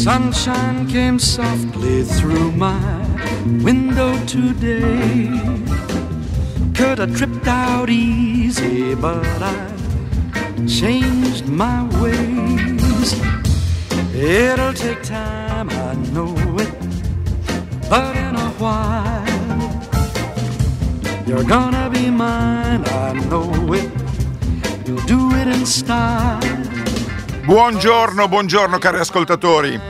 Sunshine came softly through my window today. Could have tripped out easy, but I changed my ways. It'll take time, I know it, but in a while you're gonna be mine, I know it. You'll do it in style. Buongiorno cari ascoltatori.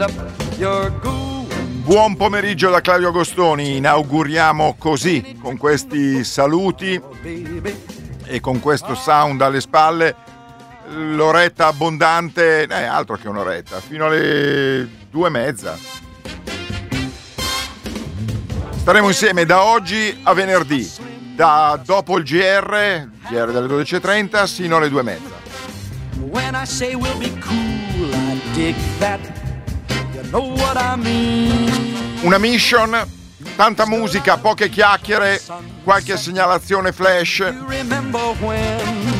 Buon pomeriggio da Claudio Agostoni. Inauguriamo così, con questi saluti e con questo sound alle spalle, l'oretta abbondante, altro che un'oretta, fino alle 2:30. Staremo insieme da oggi a venerdì, da dopo il GR delle 12:30 sino alle 2:30. When I say we'll be cool, I dig that. You know what I mean. Una mission, tanta musica, poche chiacchiere, qualche segnalazione flash. You remember when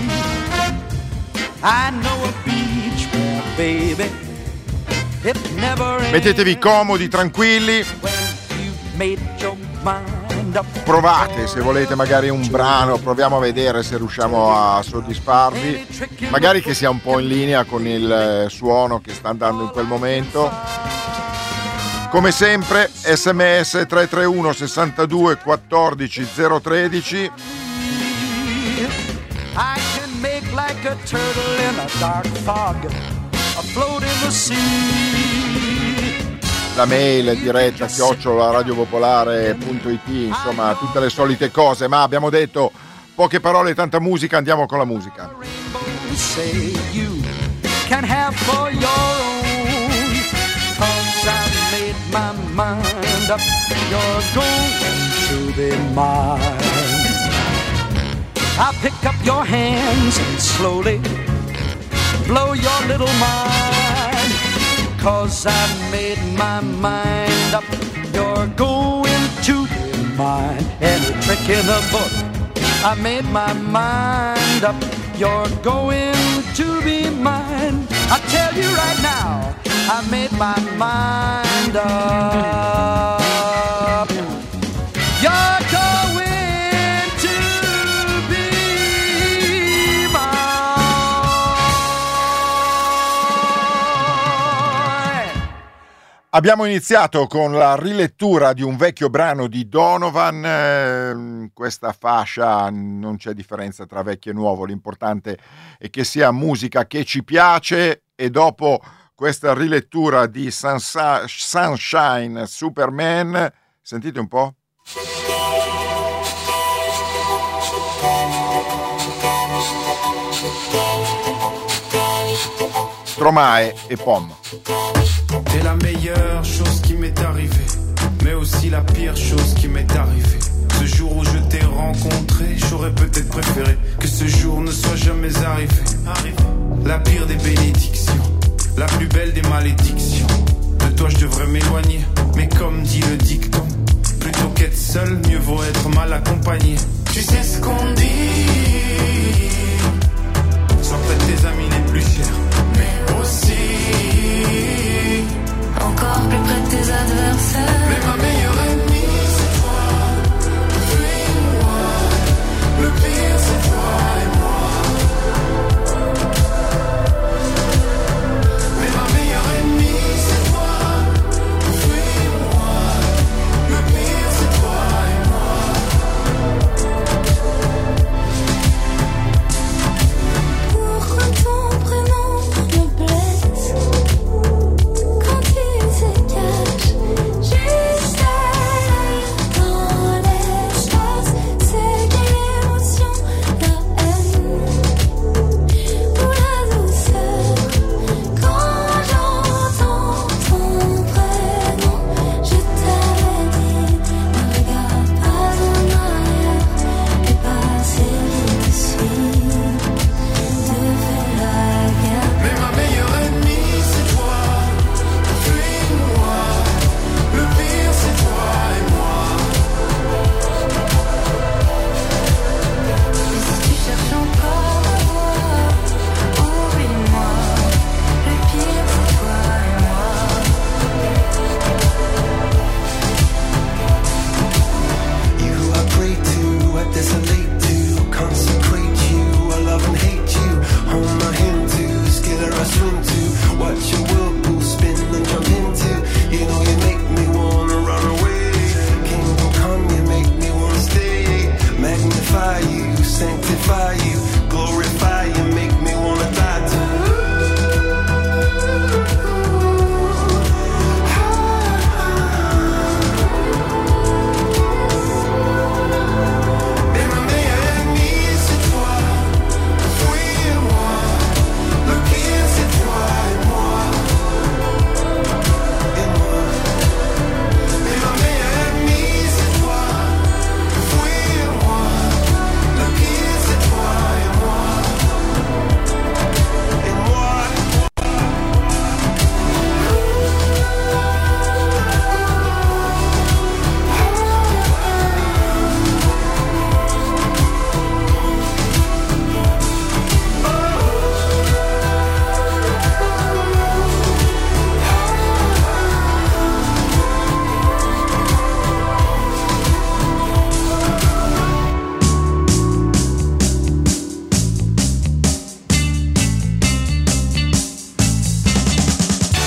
I know a beach where, baby, it never ends. Mettetevi comodi, tranquilli. When you made your mind up. Provate, se volete magari un brano, proviamo a vedere se riusciamo a soddisfarvi, magari che sia un po' in linea con il suono che sta andando in quel momento. Come sempre SMS 331 62 14 013. I can make like a turtle in a dark fog, afloat in the sea. La mail diretta @radiopopolare.it, insomma tutte le solite cose, ma abbiamo detto poche parole, tanta musica, andiamo con la musica. Say you can have for your own, 'cause I made my mind up, you're going to be mine. I pick up your hands and slowly blow your little mind, 'cause I made my mind up, you're going to be mine. Any trick in the book, I made my mind up, you're going to be mine. I tell you right now, I made my mind up, you're going to be mine. Abbiamo iniziato con la rilettura di un vecchio brano di Donovan. Questa fascia non c'è differenza tra vecchio e nuovo, l'importante è che sia musica che ci piace, e dopo questa rilettura di Sunshine Superman, sentite un po'. Stromae e Pom. T'es la meilleure chose qui m'est arrivée, mais aussi la pire chose qui m'est arrivée. Ce jour où je t'ai rencontré, j'aurais peut-être préféré que ce jour ne soit jamais arrivé. La pire des bénédictions, la plus belle des malédictions. De toi je devrais m'éloigner, mais comme dit le dicton, plutôt qu'être seul, mieux vaut être mal accompagné. Tu sais ce qu'on dit, sois près de tes amis les plus chers, mais aussi encore plus près de tes adversaires. Mais ma meilleure ennemie c'est toi, fuis-moi. Le pire c'est toi et moi. Mais ma meilleure ennemie c'est toi, fuis-moi. Le pire c'est toi et moi.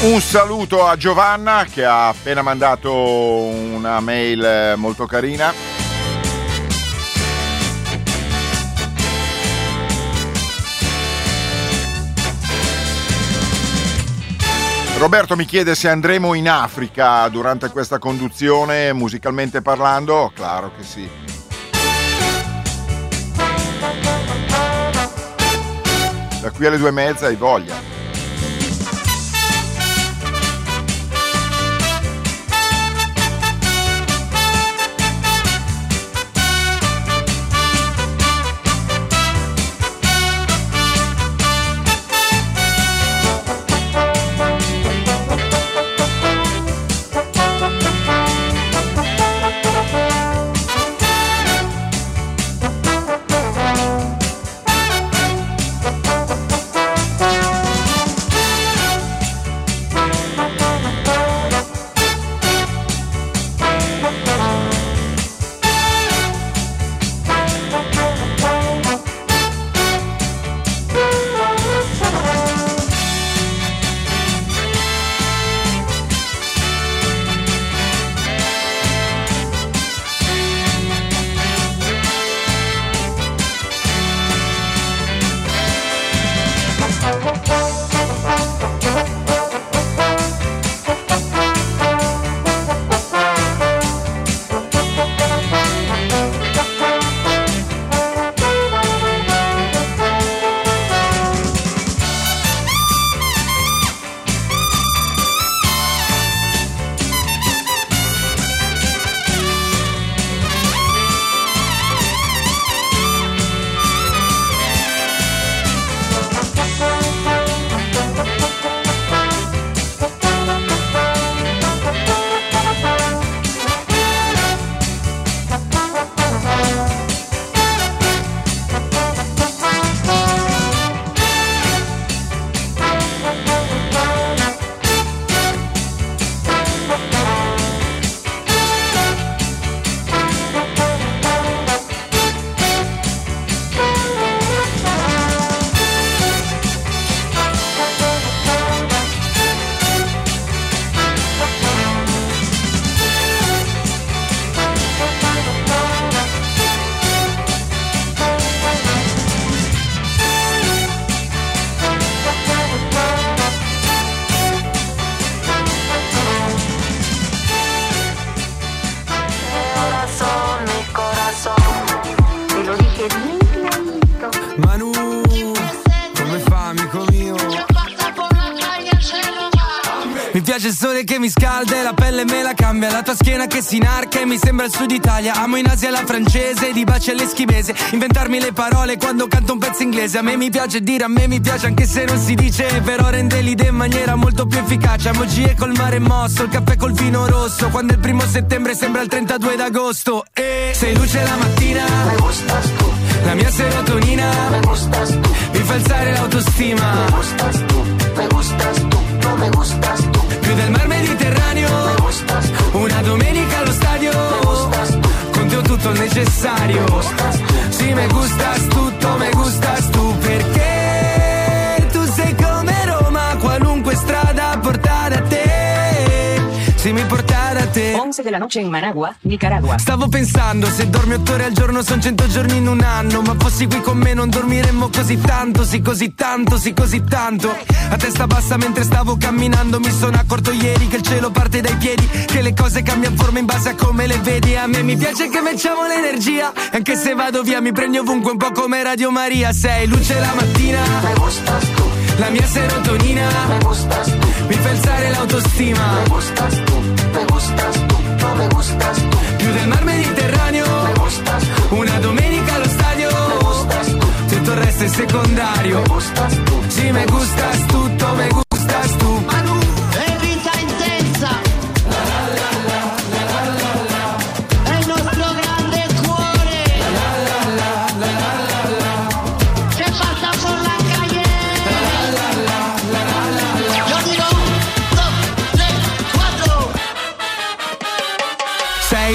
Un saluto a Giovanna che ha appena mandato una mail molto carina. Roberto mi chiede se andremo in Africa durante questa conduzione, musicalmente parlando. Claro che sì. Da qui alle 2:30 hai voglia. piace il sole che mi scalda e la pelle me la cambia, la tua schiena che si inarca e mi sembra il sud Italia. Amo in Asia la francese, di baci all'eschimese, inventarmi le parole quando canto un pezzo inglese. A me mi piace dire a me mi piace anche se non si dice, però rende l'idea in maniera molto più efficace. Amo gie col mare mosso, il caffè col vino rosso, quando è il 1 settembre sembra il 32 d'agosto. E sei luce la mattina, me gustas tu, la mia serotonina, me gustas tu, mi fa alzare l'autostima, me gustas tu, me gustas tu, no me gustas tu, più del mar Mediterraneo, me gustas tu, una domenica allo stadio, me gustas tu, con te ho tutto il necessario, me gustas tu, sì me gustas tutto, me gustas tu, perché tu sei come Roma, qualunque strada porta da te, sì mi porta da te. 11 della noche in Managua, Nicaragua. Stavo pensando, se dormi 8 ore al giorno son 100 giorni in un anno, ma fossi qui con me non dormiremmo così tanto, sì così tanto, sì così tanto. A testa bassa mentre stavo camminando mi sono accorto ieri che il cielo parte dai piedi, che le cose cambiano forma in base a come le vedi. A me mi piace che mettiamo l'energia, anche se vado via mi prendi ovunque un po' come Radio Maria. Sei luce la mattina, me gustas tu, la mia serotonina, me gustas tu, mi fa alzare l'autostima, me gustas tu, me gustas tu, no me gustas tu, più del mar Mediterraneo, me gustas tu, una domenica allo stadio, me gustas tu, tutto il resto è secondario, me gustas tu, sì me gustas tutto, me gustas tu. Manu, è vita intensa, è il nostro grande cuore, che passa por la calle. Io dirò 1, 2, 3, 4. Sei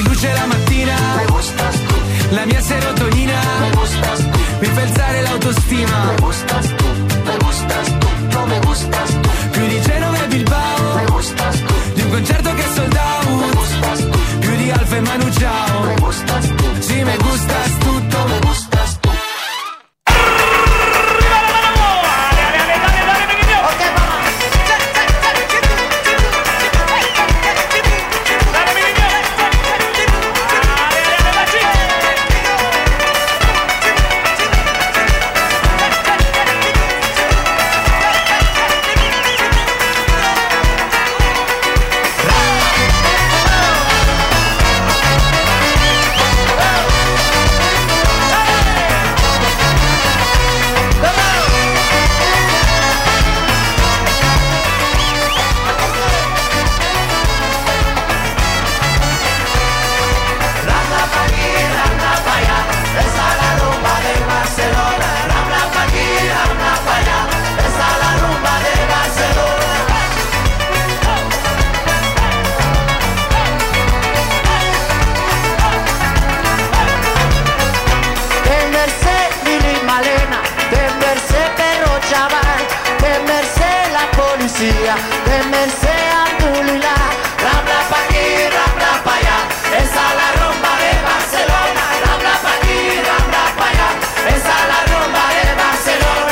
policía, de Merced Abdulillah. Rabla pa' aquí, rabla pa' allá, esa es la rumba de Barcelona. Rabla pa' aquí, rabla pa' allá, esa es la rumba de Barcelona.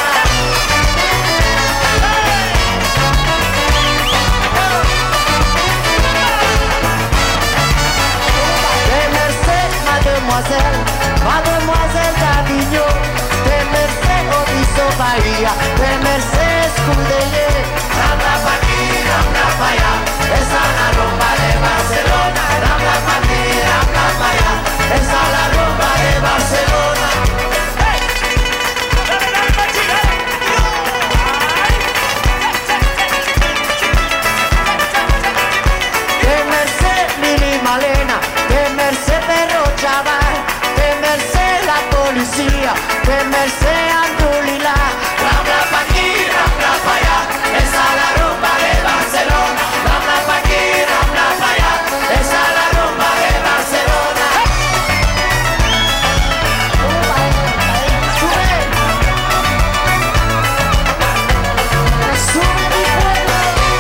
De Merced, mademoiselle, mademoiselle d'Avignon, de Merced Obiso Bahía, de Merced Escudellé. Rabla pa' aquí, rabla pa' allá, esa es la rumba de Barcelona. Rabla pa' aquí, rabla pa' allá, esa es la rumba de Barcelona. De Merced Lili Malena, de Merced Perro Chaval, de Merced la policía, de Merced Abdulillah. Rabla pa' aquí, rabla pa' allá, esa es la rumba de Barcelona. Rabla pa' aquí, rabla pa' allá, esa es la rumba de Barcelona. Sube, sube mi pueblo.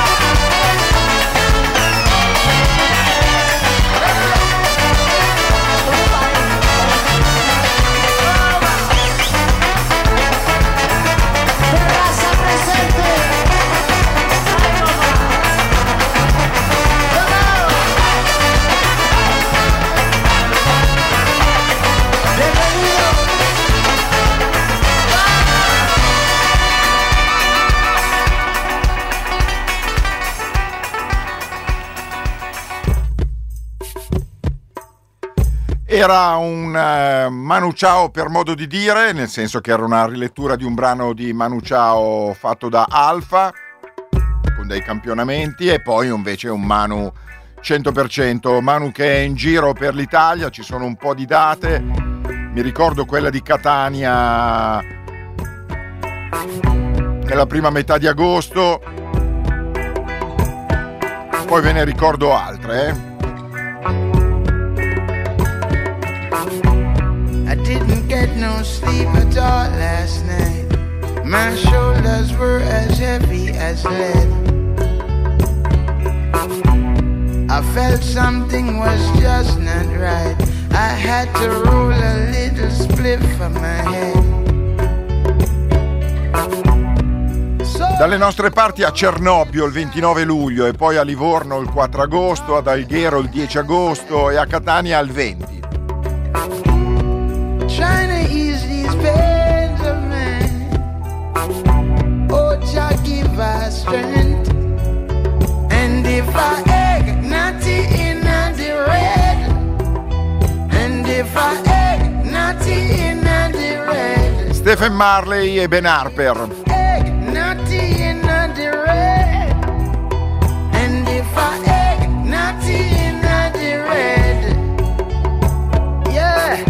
Terraza presente. Bienvenido. Era un Manu Chao per modo di dire, nel senso che era una rilettura di un brano di Manu Chao fatto da Alfa, con dei campionamenti, e poi invece un Manu 100%, Manu che è in giro per l'Italia. Ci sono un po' di date, mi ricordo quella di Catania nella prima metà di agosto, poi ve ne ricordo altre, I didn't get no sleep at all last night. My shoulders were as heavy as lead. I felt something was just not right. I had to roll a little spliff for my head. dalle nostre parti a Cernobbio il 29 luglio e poi a Livorno il 4 agosto, ad Alghero il 10 agosto e a Catania il 20. Trying to ease these pains of man. Oh, Jah give us strength. And if I egg natty in the red, and if I egg natty in the red, Stephen Marley e Ben Harper. egg natty in the red, and if I egg natty in the red, yeah.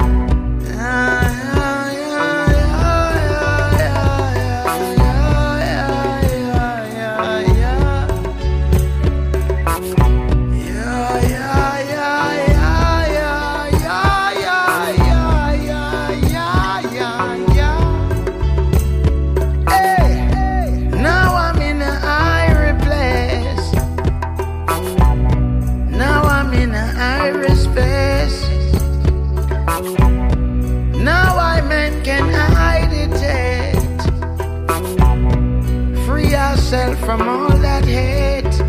From all that hate.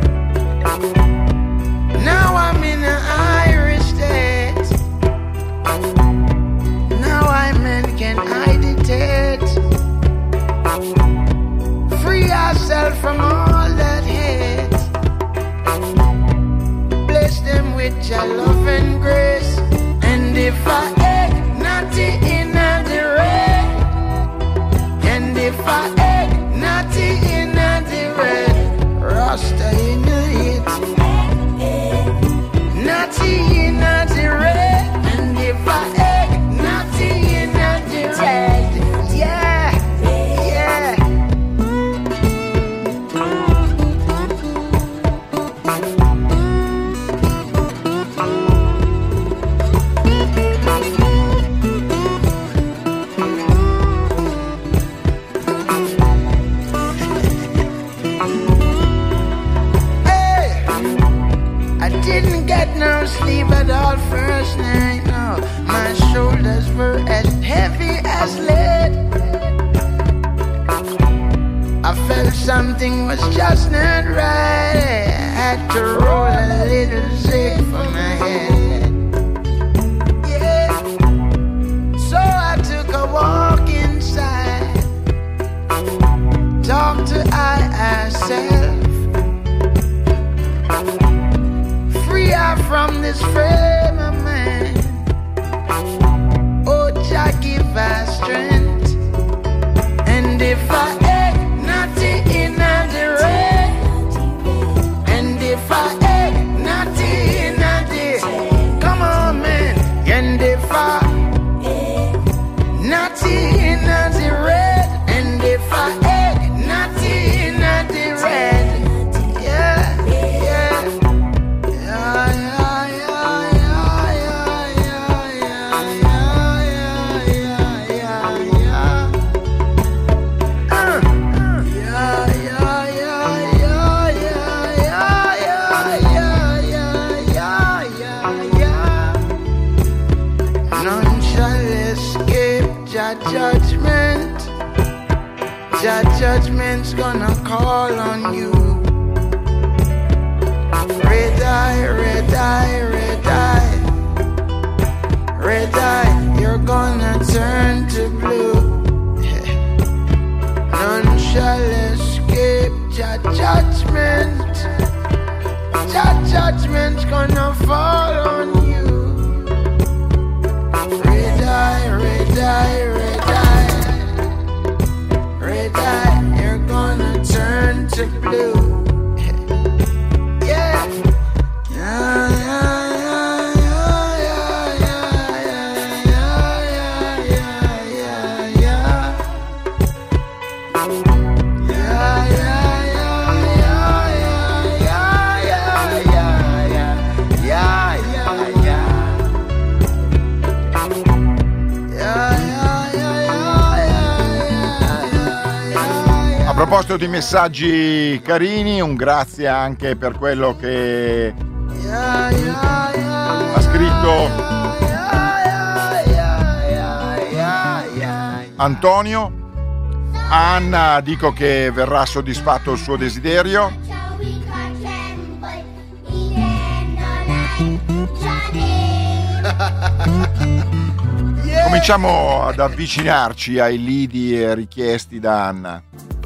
Now I'm in an Irish state. Now I men can meditate. Free ourselves from all that hate. Bless them with your love and grace. And if I egg natty in the red, and if I egg natty in Rasta in the hit, natty in the red, and if I egg natty in the red, yeah, yeah. something was just not right. I had to roll a little sick for my head. Yeah. So I took a walk inside, talk to myself, free her from this frame of mind. Oh, Jah give her strength. And if I ain't naughty in the red, and if I ain't naughty in the, come on man, and if I naughty in the red, and if I ain't naughty in the red, yeah, yeah, yeah, yeah, yeah, yeah, yeah, yeah, yeah, yeah. None shall escape Jah judgment. Jah judgment's gonna call on you. Red eye, red eye, red eye, red eye, you're gonna turn to blue. None shall escape Jah judgment. Jah judgment's gonna fall on you. Red eye, red eye, red eye, red eye, you're gonna turn to blue. Yeah. Yeah, yeah, yeah, yeah, yeah, yeah, yeah, yeah, yeah. A proposito di messaggi carini, un grazie anche per quello che ha scritto Antonio. A Anna dico che verrà soddisfatto il suo desiderio. Cominciamo ad avvicinarci ai lidi richiesti da Anna.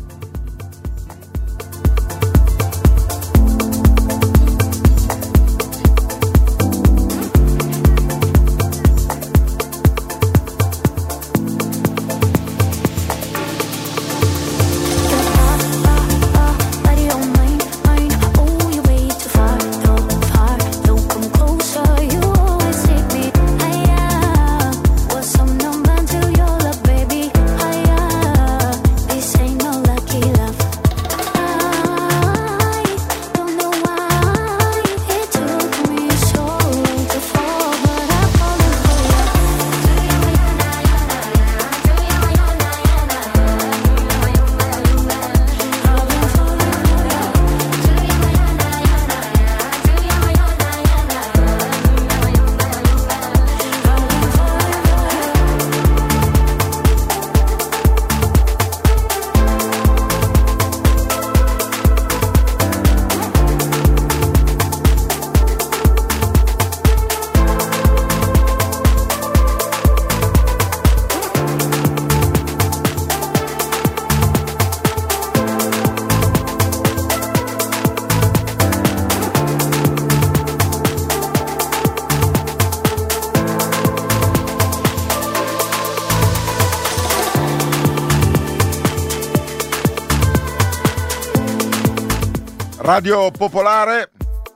Radio Popolare.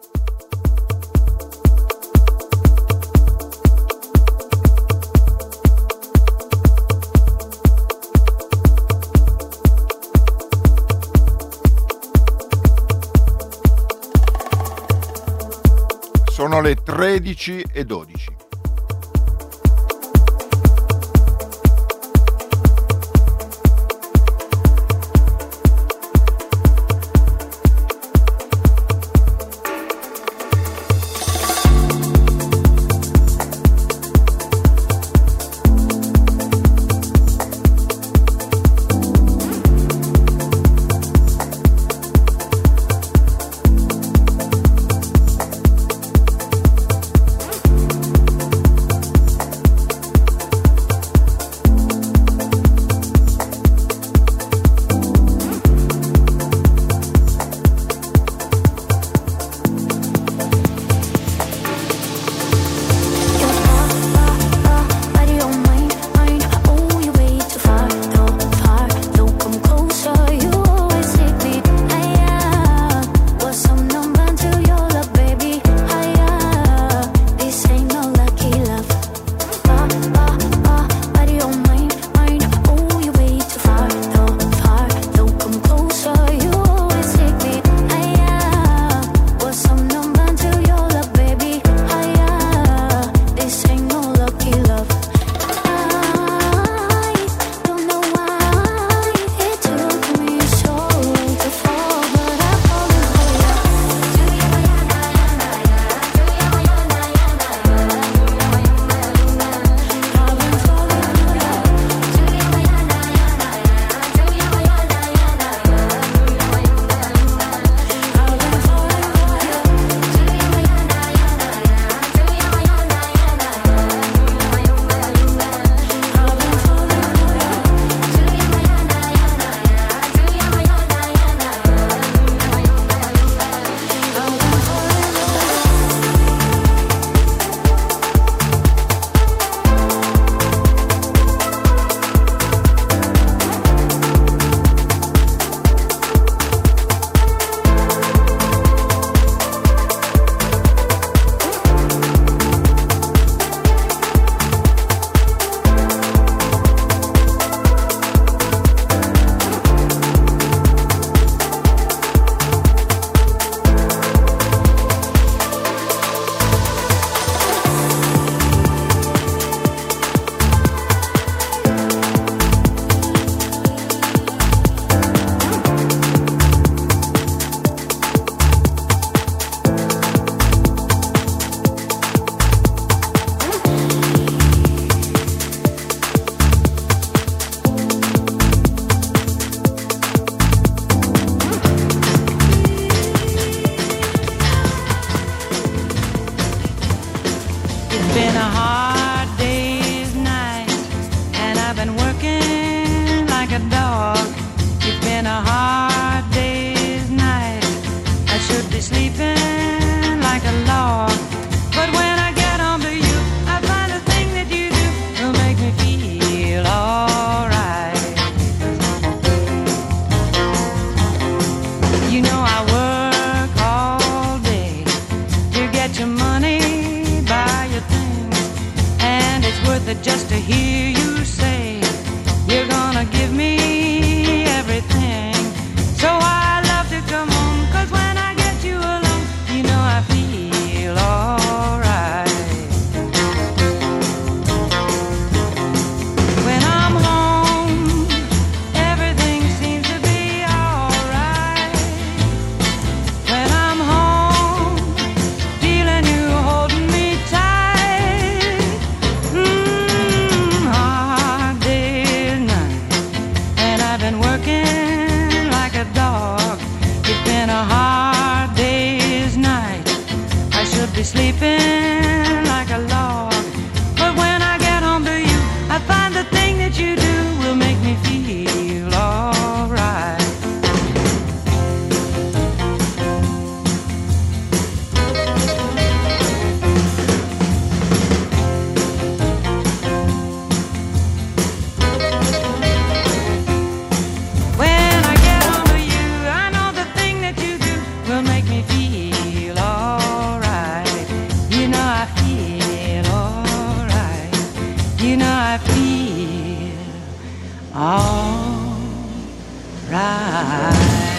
Sono le 13:12. worth it just to hear you say you're gonna give me everything. So I love to come home, 'cause when I get you alone, you know I feel alright. When I'm home, everything seems to be alright. When I'm home, feeling you holding me tight. Hard day's night, and I've been working like a dog. It's been a hard day's night. I should be sleeping like a log. But when I get home to you, I find the thing that you do will make me feel alright. When I get home to you, I know the thing that you do will make me feel alright. You know I feel alright. You know I feel alright.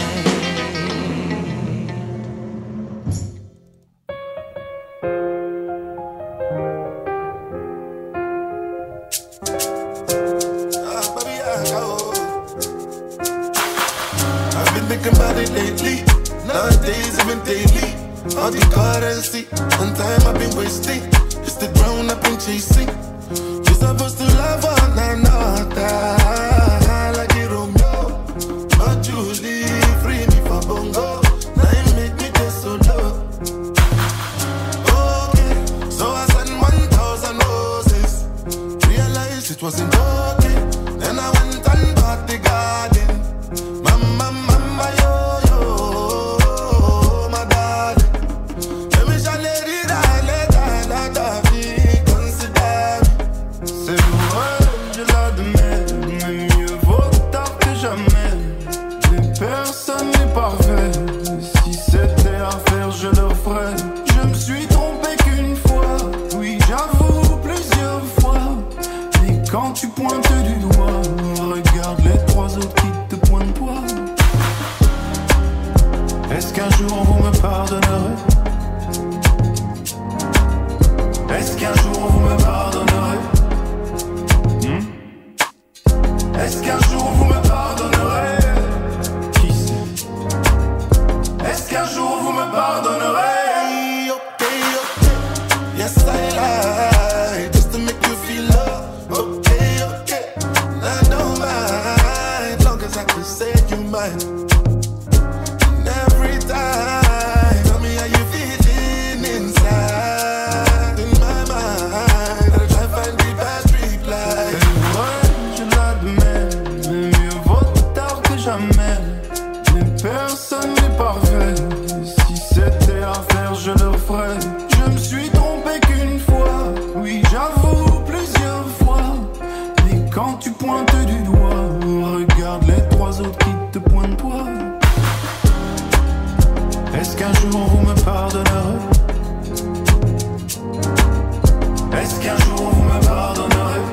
I've been thinking about it lately. Nowadays, even daily. All the currency and time I've been wasting. It's the ground I've been chasing. We're supposed to love one another like a Romeo. But usually free me for bongo. Now you make me go solo. Okay, so I sent 1,000 roses. Realized it wasn't okay. Then I went and bought the garden. Mama, mama, yo, yo, my darling. Let me shall let it consider me. C'est loin, je l'admets, mais mieux vaut tard que jamais. Mais personne n'est parfait. Si c'était à faire, je le ferais. Je me suis trompé qu'une fois, oui, j'avoue plusieurs fois. Et quand tu pointes du doigt, regarde les trois autres qui te pointent toi. Est-ce qu'un jour vous me pardonnerez? Est-ce qu'un jour vous me pardonnerez? Est-ce qu'un jour vous me pardonnerez? Qui sait? Est-ce qu'un jour vous me pardonnerez? Okay, okay, yes I lie, just to make you feel love. Okay, okay, I don't mind, long as I can say you mine. And every time, tell me how you feeling inside, in my mind. I try to find the best reply. Je l'admets, mais mieux vaut tard que jamais. Mais personne n'est parfait. Si c'était à faire, je le ferais. Je me suis trompé qu'une fois, oui, j'avoue plusieurs fois. Mais quand tu pointes du doigt, regarde les trois autres qui te pointent toi. Est-ce qu'un jour vous me pardonnerez? Est-ce qu'un jour vous me pardonnerez?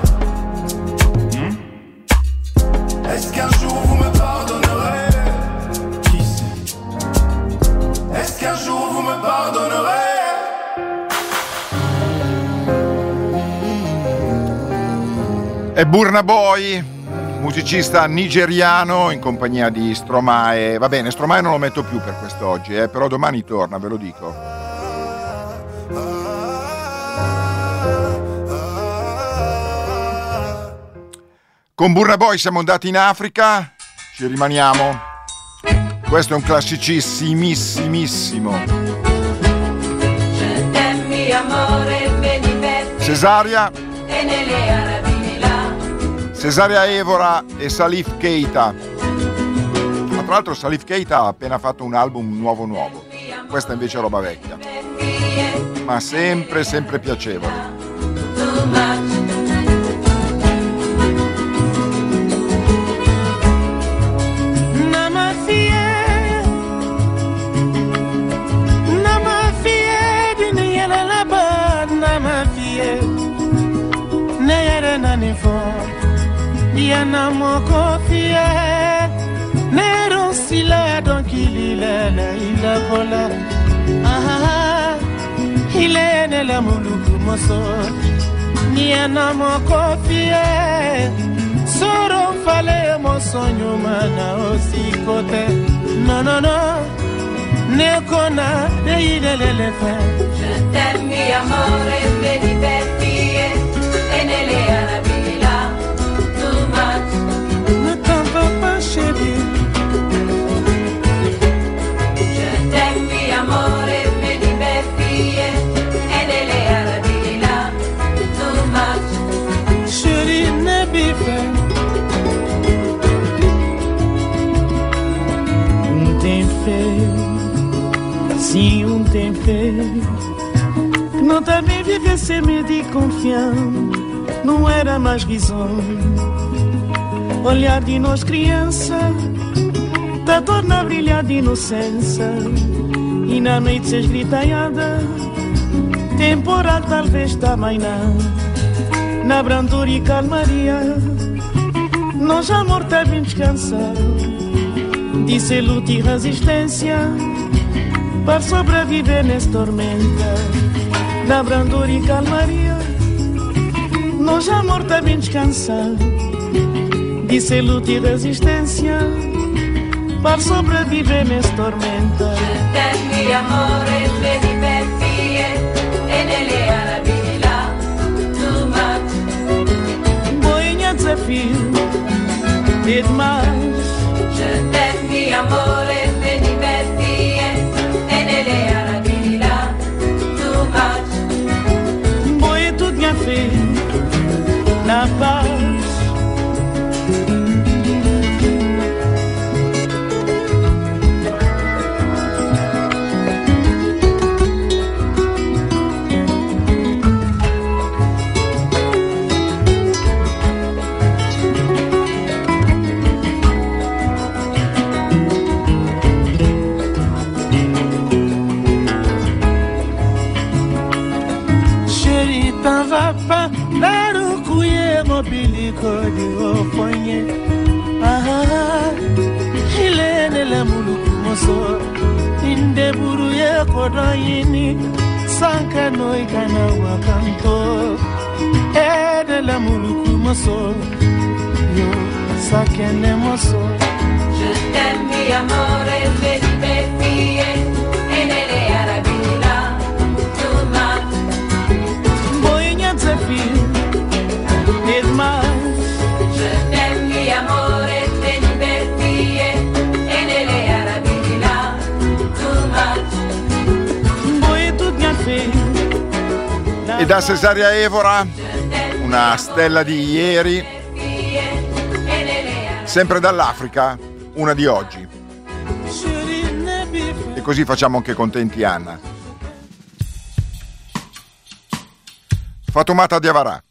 Est-ce qu'un jour vous me pardonnerez? Qui sait? Est-ce qu'un jour vous me pardonnerez? È Burna Boy, musicista nigeriano in compagnia di Stromae. Va bene, Stromae non lo metto più per quest'oggi, però domani torna, ve lo dico. Con Burna Boy siamo andati in Africa, ci rimaniamo. Questo è un classicissimissimo. Cesaria, Cesaria Evora e Salif Keita. Ma tra l'altro Salif Keita ha appena fatto un album nuovo. Questa invece è roba vecchia, ma sempre piacevole. Diana Mokofie, Nero Sila, donc il a vola. Ah, il est la Muluku Moso. Diana Mokofie, Soro Fale Mosonyo Mana aussi côté. Non, non, non, Nekona, il est l'éléphant. Je t'aime, mi amore, me diverti e nelle Arabi là, too much. Ne t'en vas pas, chérie. Je t'aime, mi amore, me diverti e nelle Arabi là, too much. Chérie, ne bife. Tem fé, se tem fé. Não também viver sem medo e confiança, não era mais risonho. Olhar de nós criança, tá torna a brilhar de inocência. E na noite se esgritalhada, temporal talvez também não. Na brandura e calmaria, nós amor tá bem descansado. Disse luta e resistência para sobreviver nessa tormenta. Na brandura e calmaria, nós amor tá bem descansado. Disse luta e resistência para sobreviver nessa tormenta. Je t'aime, mi amore, me diverti e nelle Arabi là, too much. Boinha desafio, é demais. Je t'aime, mi amore, me diverti e nelle Arabi là, too much. Boi tudo minha fé, na paz. Kodi ofonye, ah, hilene la muluku moso, inde buru ye kodoyini, sanka noi kana wakanto, ede la muluku moso, yo sakene moso. Je t'aime, mi amore, me diverti e nelle Arabi là, too much. Boinha desafio, é demais. Je t'aime, mi amore, me diverti e nelle Arabi là, too much. Boi tudo minha fé. E da Cesaria Evora, una stella di ieri, sempre dall'Africa, una di oggi. E così facciamo anche contenti Anna. Fatoumata Diawara.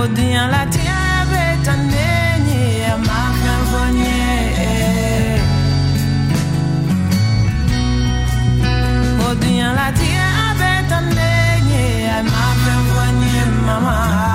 Odian la tien betanenye ma fanfonye. Odian la tien betanenye ma fanfonye mama.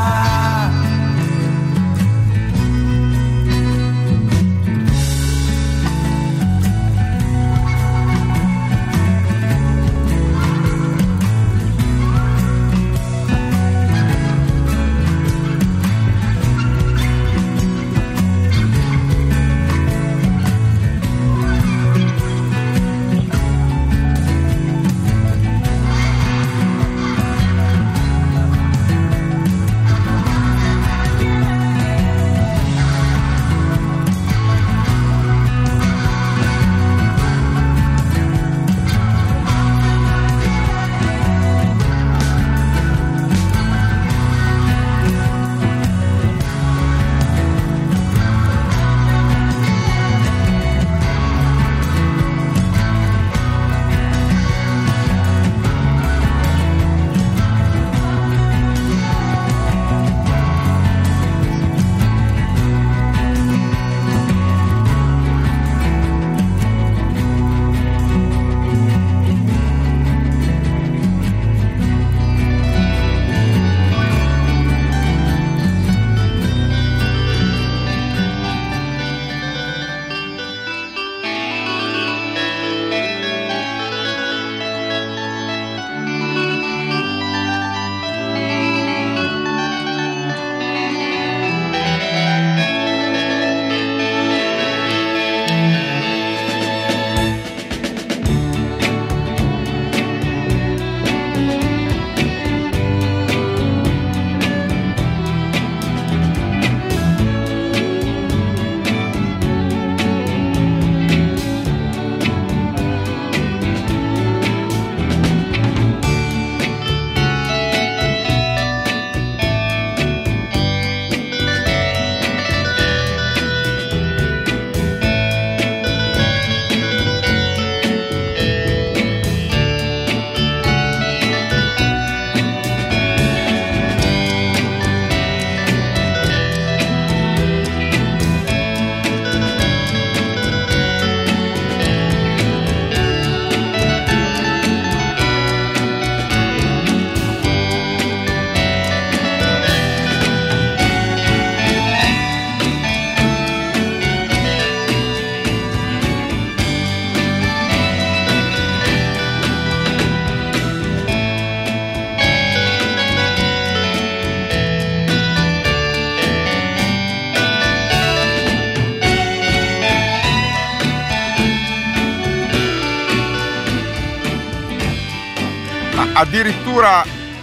Addirittura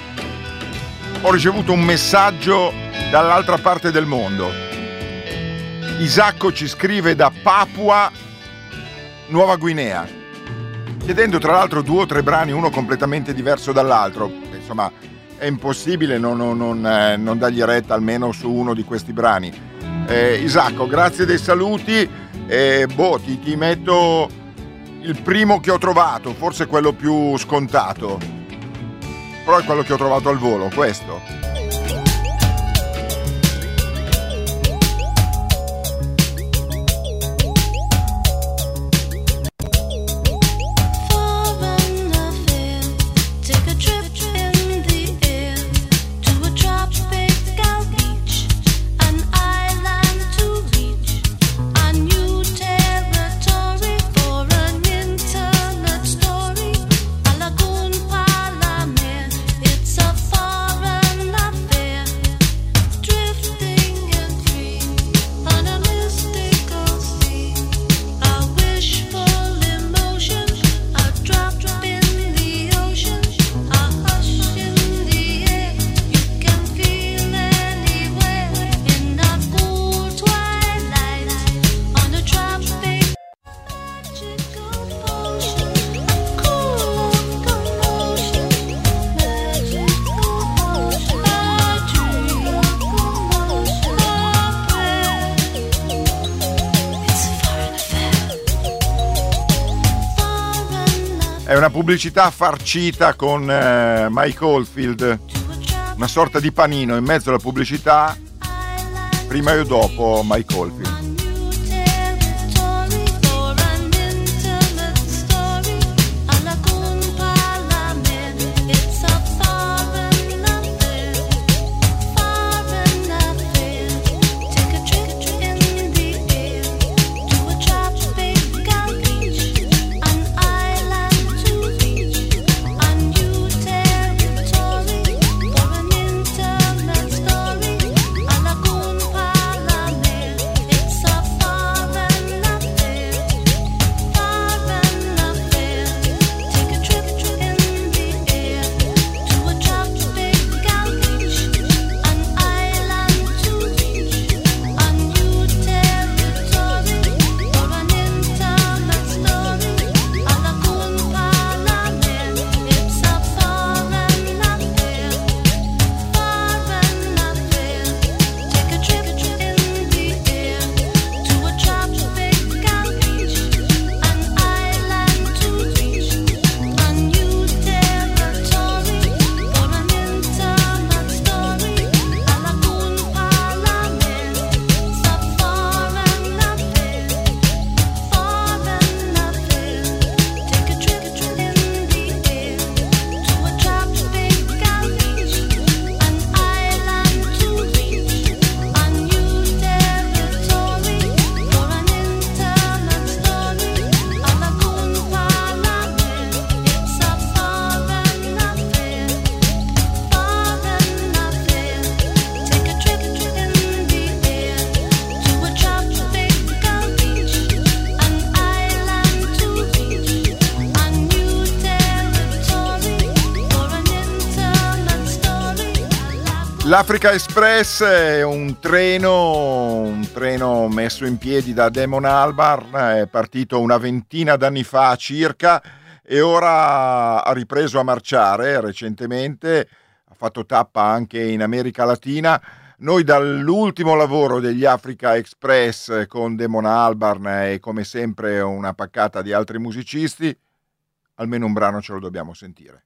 ho ricevuto un messaggio dall'altra parte del mondo. Isacco ci scrive da Papua Nuova Guinea, chiedendo tra l'altro 2 o 3 brani, uno completamente diverso dall'altro. Insomma, è impossibile non dargli retta almeno su uno di questi brani. Isacco, grazie dei saluti. Ti metto il primo che ho trovato, forse quello più scontato, però è quello che ho trovato al volo, questo. È una pubblicità farcita con Mike Oldfield. una sorta di panino in mezzo alla pubblicità, prima o dopo Mike Oldfield. L'Africa Express è un treno messo in piedi da Damon Albarn, è partito una ventina d'anni fa circa e ora ha ripreso a marciare recentemente, ha fatto tappa anche in America Latina. Noi dall'ultimo lavoro degli Africa Express con Damon Albarn e come sempre una paccata di altri musicisti, almeno un brano ce lo dobbiamo sentire.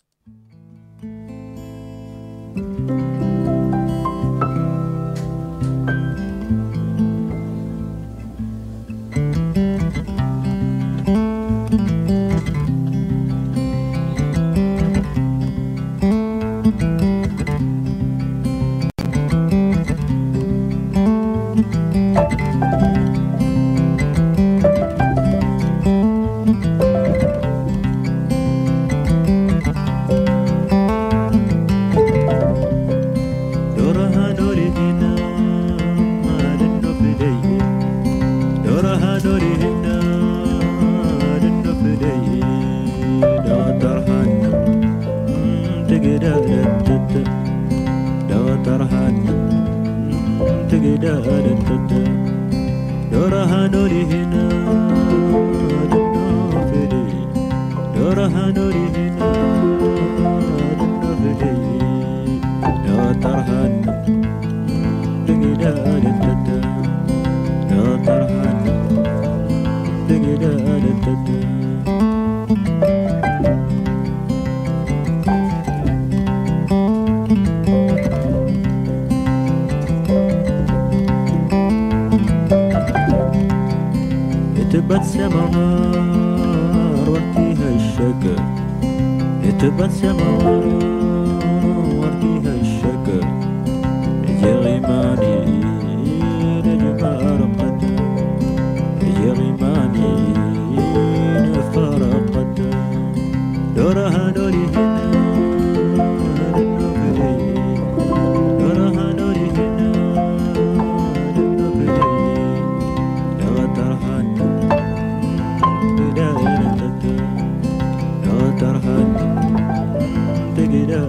Take it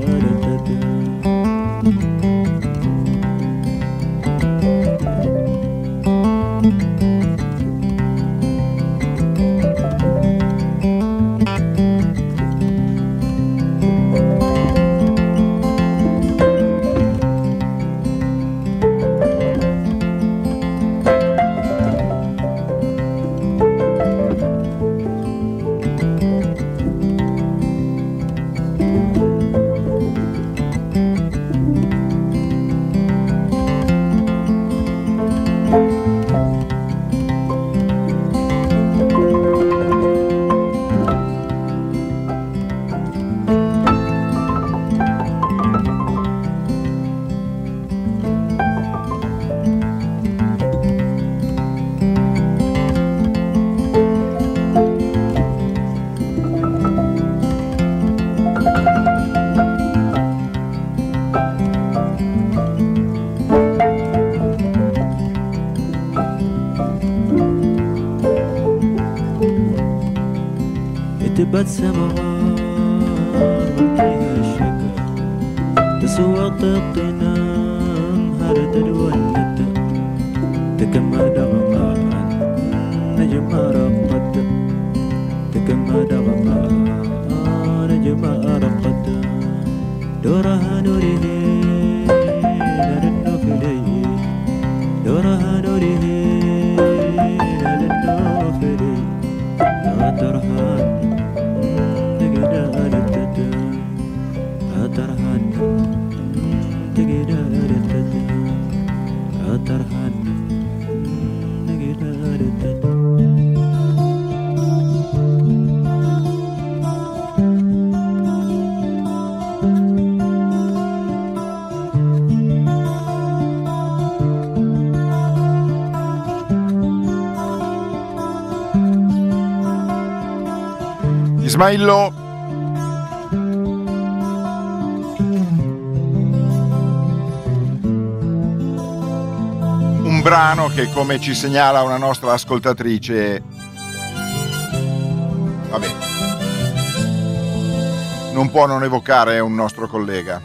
قد سمغار فيها الشكا تسوق الطنام هرد الولد تكمل غمان نجم رقد تكمل غمان نجم رقد دورها نوره لنو فلي دورها نوره لنو فلي لا ترهان تقدر تدى لا ترهان تقدر تدى لا ترهان تقدر تدى Ismaillo. Un brano che, come ci segnala una nostra ascoltatrice, vabbè, non può non evocare un nostro collega.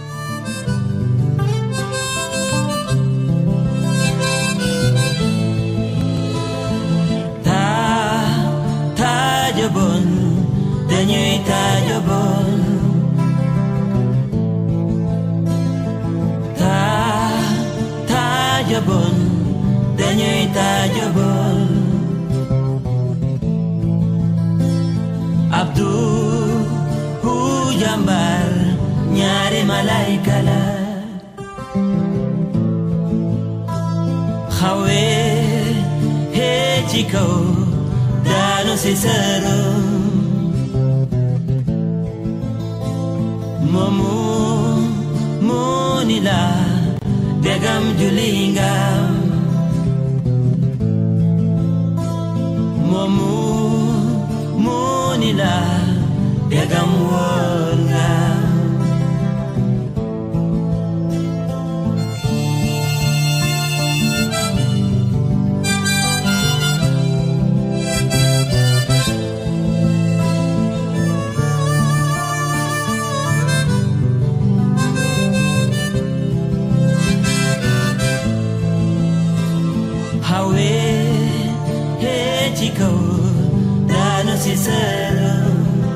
Dañuy tajabon tajabon dañuy tajabon Abdu hu jambar ñaari malaika la xawe he ci kaw daanu si sëram Momu monila degam julingam Momu monila degam wongam Sincero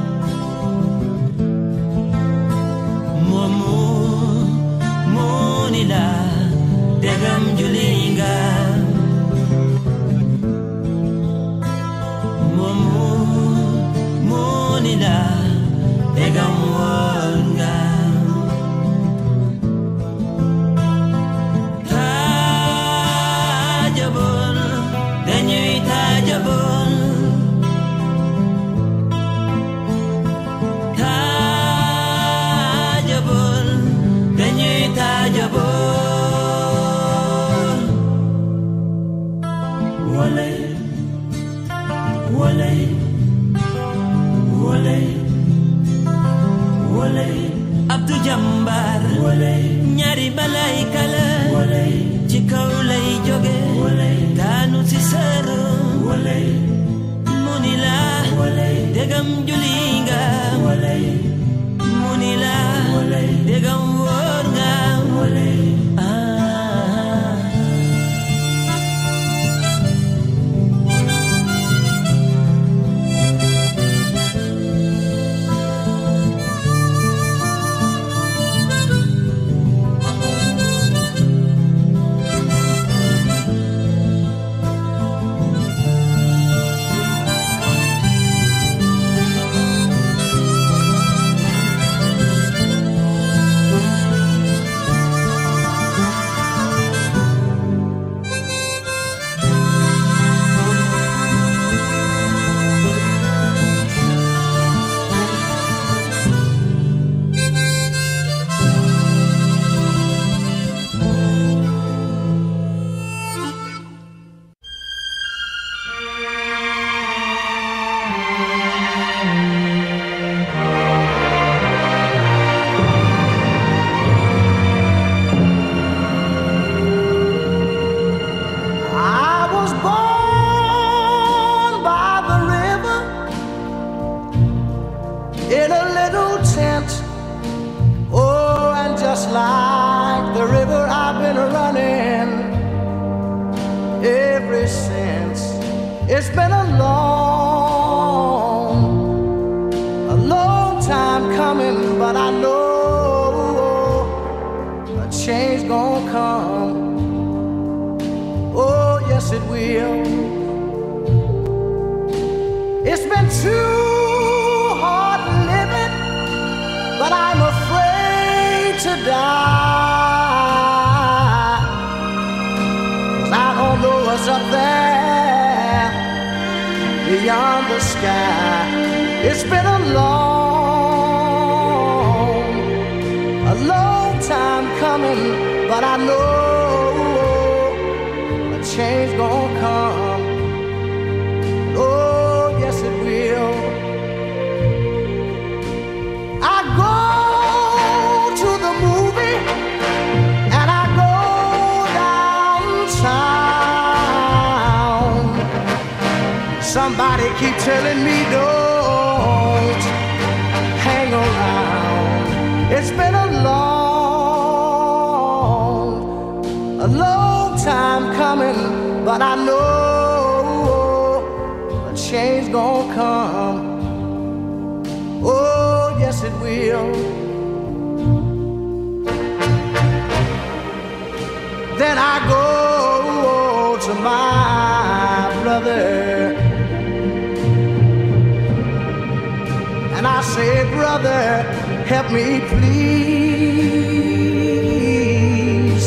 Momu Monila Degam Julinga Momu Monila Degam Wanga Tajabon Denyui tajabon Abdu Jambar ñaari balay kala ci kaw lay jóge daanu ci sëru munila degam julinga munila degam wóor nga It's been a long time coming, but I know a change gonna come. Oh, yes it will. It's been too hard living, but I'm afraid to die. 'Cause I don't know what's up there beyond the sky. It's been a long time coming, but I know a change gonna come. Oh, yes it will. I go to the movie and I go downtown. Somebody keep telling me don't hang around. It's been a long time coming, but I know a change gonna come. Oh, yes it will. Then I go to my brother and I say, brother, help me please.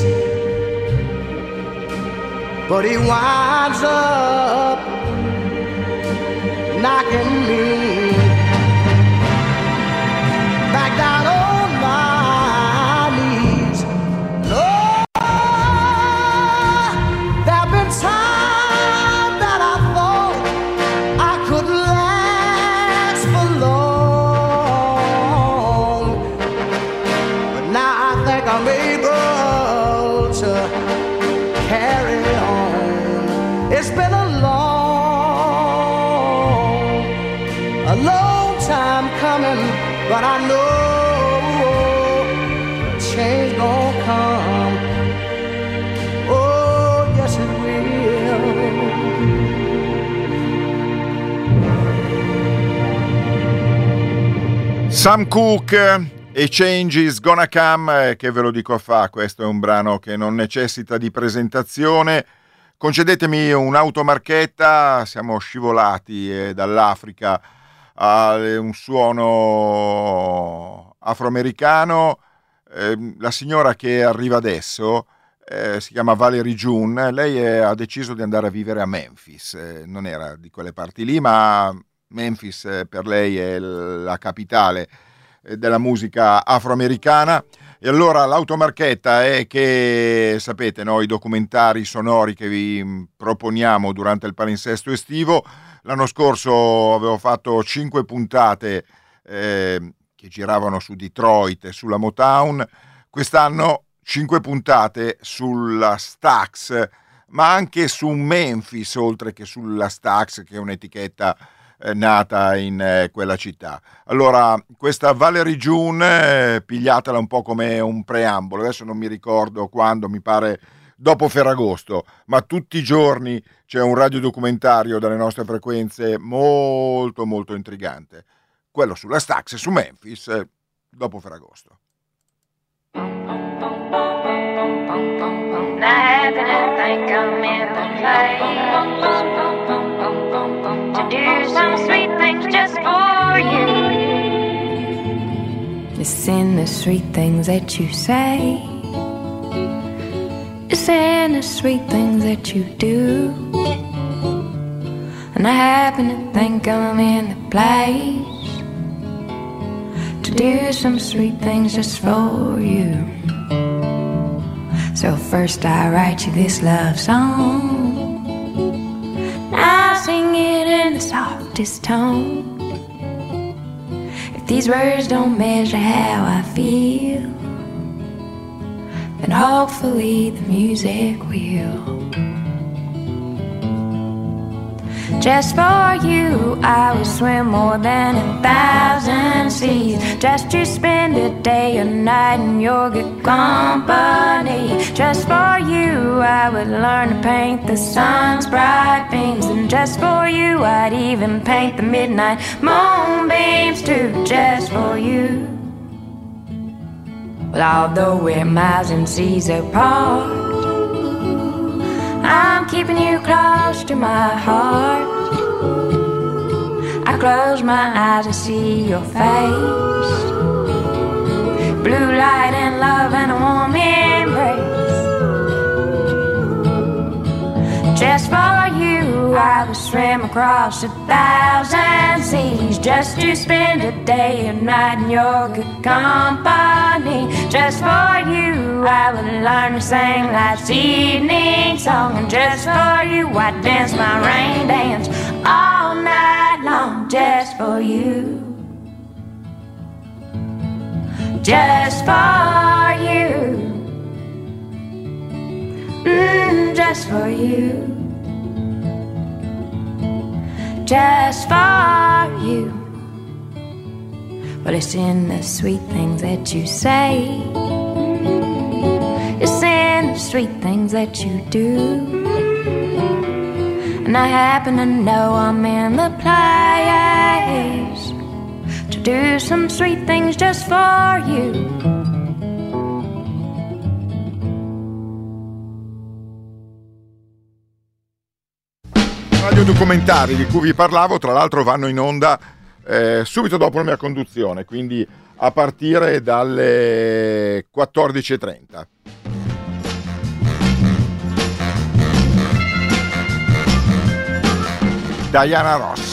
But he winds up knocking me back down on my knees. Lord, there've been times that I thought I could last for long, but now I think I'm able to carry on. It's been a long time coming, but I know change gonna come. Oh, yes it will. Sam Cooke e Change is Gonna Come, che ve lo dico fa, questo è un brano che non necessita di presentazione. Concedetemi un'automarchetta, siamo scivolati dall'Africa a un suono afroamericano. La signora che arriva adesso si chiama Valerie June, lei ha deciso di andare a vivere a Memphis, non era di quelle parti lì, ma Memphis per lei è la capitale della musica afroamericana. E allora l'automarchetta è che, sapete, no, i documentari sonori che vi proponiamo durante il palinsesto estivo. L'anno scorso avevo fatto 5 puntate che giravano su Detroit e sulla Motown. Quest'anno 5 puntate sulla Stax, ma anche su Memphis, oltre che sulla Stax, che è un'etichetta nata in quella città. Allora, questa Valerie June, pigliatela un po' come un preambolo. Adesso non mi ricordo quando, mi pare dopo Ferragosto, ma tutti i giorni c'è un radiodocumentario dalle nostre frequenze molto molto intrigante. Quello sulla Stax e su Memphis dopo Ferragosto. To do some sweet things just for you. It's in the sweet things that you say. It's in the sweet things that you do. And I happen to think I'm in the place to do some sweet things just for you. So first I write you this love song. I sing it in the softest tone. If these words don't measure how I feel, then hopefully the music will. Just for you, I would swim more than 1,000 seas, just to spend a day or night in your good company. Just for you, I would learn to paint the sun's bright beams, and just for you, I'd even paint the midnight moonbeams too. Just for you. Well, although we're miles and seas apart, I'm keeping you close to my heart. I close my eyes to see your face, blue light and love and a warm embrace. Just for you, I would swim across 1,000 seas, just to spend a day and night in your good company. Just for you, I would learn to sing life's evening song, and just for you, I'd dance my rain dance all night long. Just for you, just for you, just for you, just for you. Well, it's in the sweet things that you say, it's in the sweet things that you do, and I happen to know I'm in the place to do some sweet things just for you. Documentari di cui vi parlavo, tra l'altro, vanno in onda subito dopo la mia conduzione, quindi a partire dalle 14:30. Diana Ross.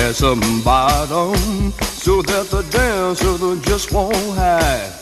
has some bottom, so that the dancer just won't hide.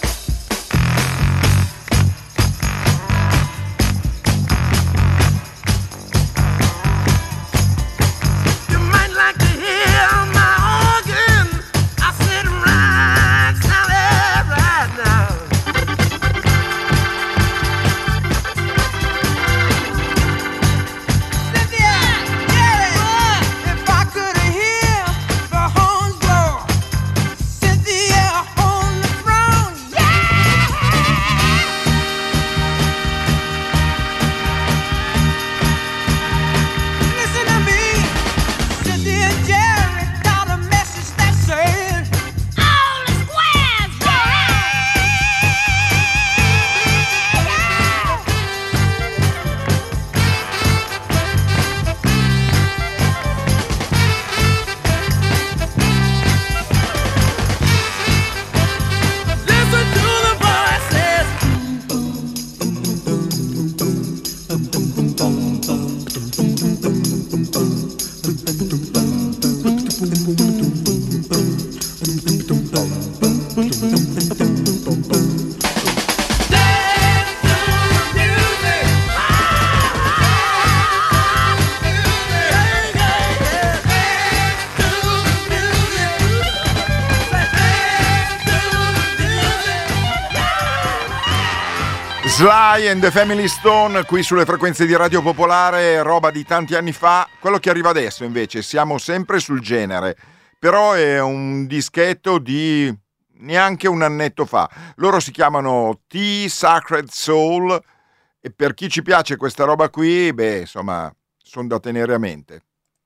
Sly and the Family Stone qui sulle frequenze di Radio Popolare, roba di tanti anni fa. Quello che arriva adesso invece, siamo sempre sul genere, però è un dischetto di neanche un annetto fa. Loro si chiamano T-Sacred Soul e per chi ci piace questa roba qui, beh, insomma, sono da tenere a mente.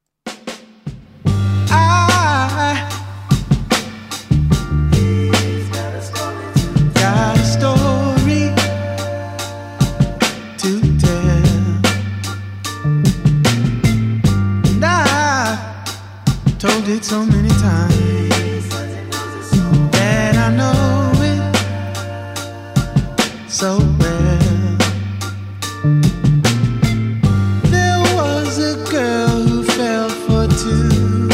Told it so many times that I know it so well. There was a girl who fell for two,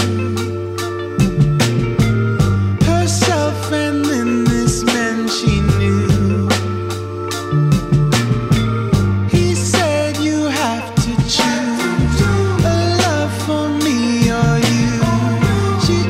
herself and then this man she knew. He said you have to choose a love for me or you. She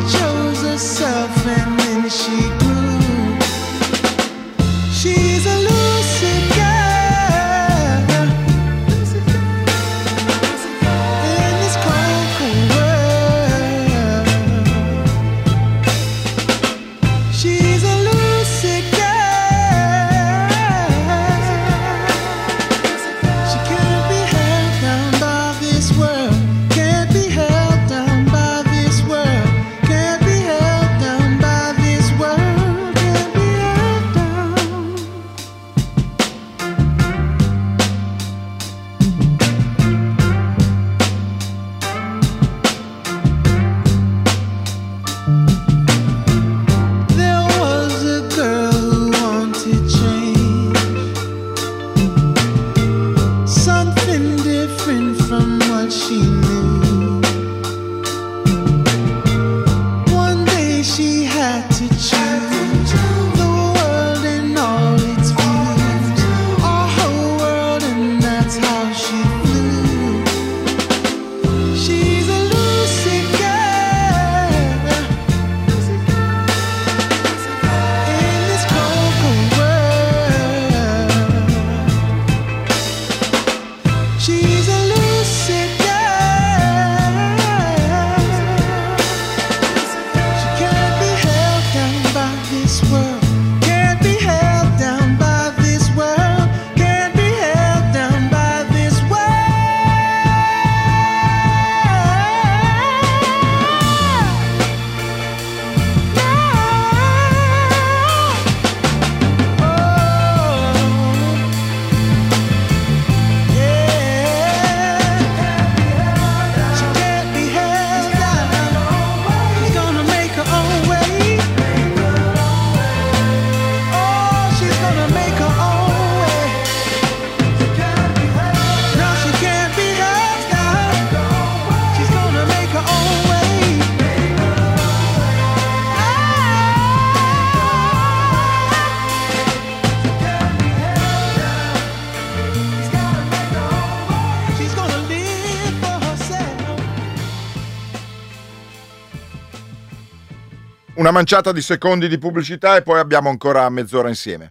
Una manciata di secondi di pubblicità e poi abbiamo ancora mezz'ora insieme.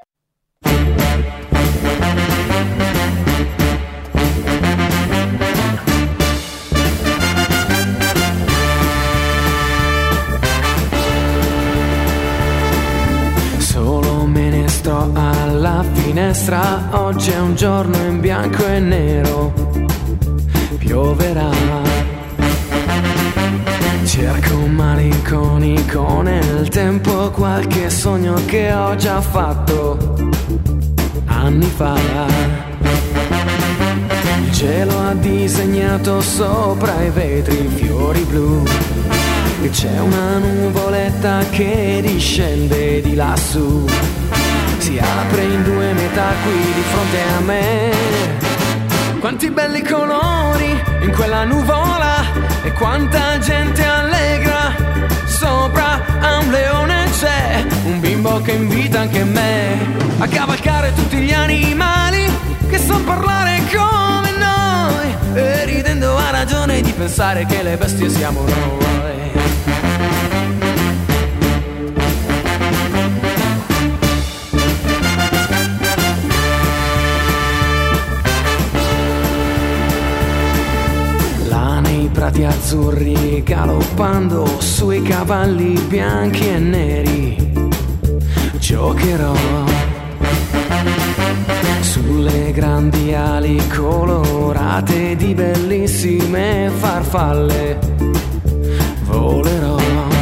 Solo me ne sto alla finestra, oggi è un giorno in bianco e nero, pioverà. Cerco un malinconico nel tempo, qualche sogno che ho già fatto anni fa. Il cielo ha disegnato sopra i vetri fiori blu e c'è una nuvoletta che discende di lassù. Si apre in due metà qui di fronte a me. Quanti belli colori in quella nuvola e quanta gente allegra. Sopra a un leone c'è un bimbo che invita anche me a cavalcare tutti gli animali che son parlare come noi, e ridendo ha ragione di pensare che le bestie siamo noi. Prati azzurri galoppando sui cavalli bianchi e neri, giocherò sulle grandi ali colorate di bellissime farfalle, volerò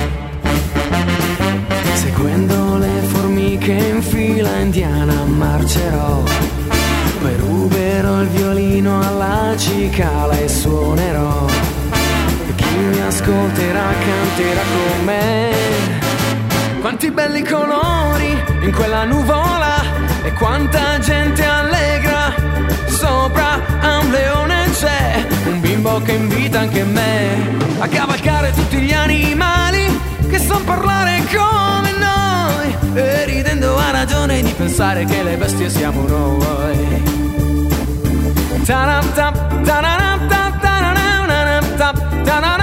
seguendo le formiche in fila indiana, marcerò, poi ruberò il violino alla cicala e suonerò. Chi mi ascolterà canterà con me. Quanti belli colori in quella nuvola e quanta gente allegra. Sopra a un leone c'è un bimbo che invita anche me a cavalcare tutti gli animali che son parlare come noi, e ridendo ha ragione di pensare che le bestie siamo noi. Ta-da-da, ta-da-da, ta-da-da, ta-da-da.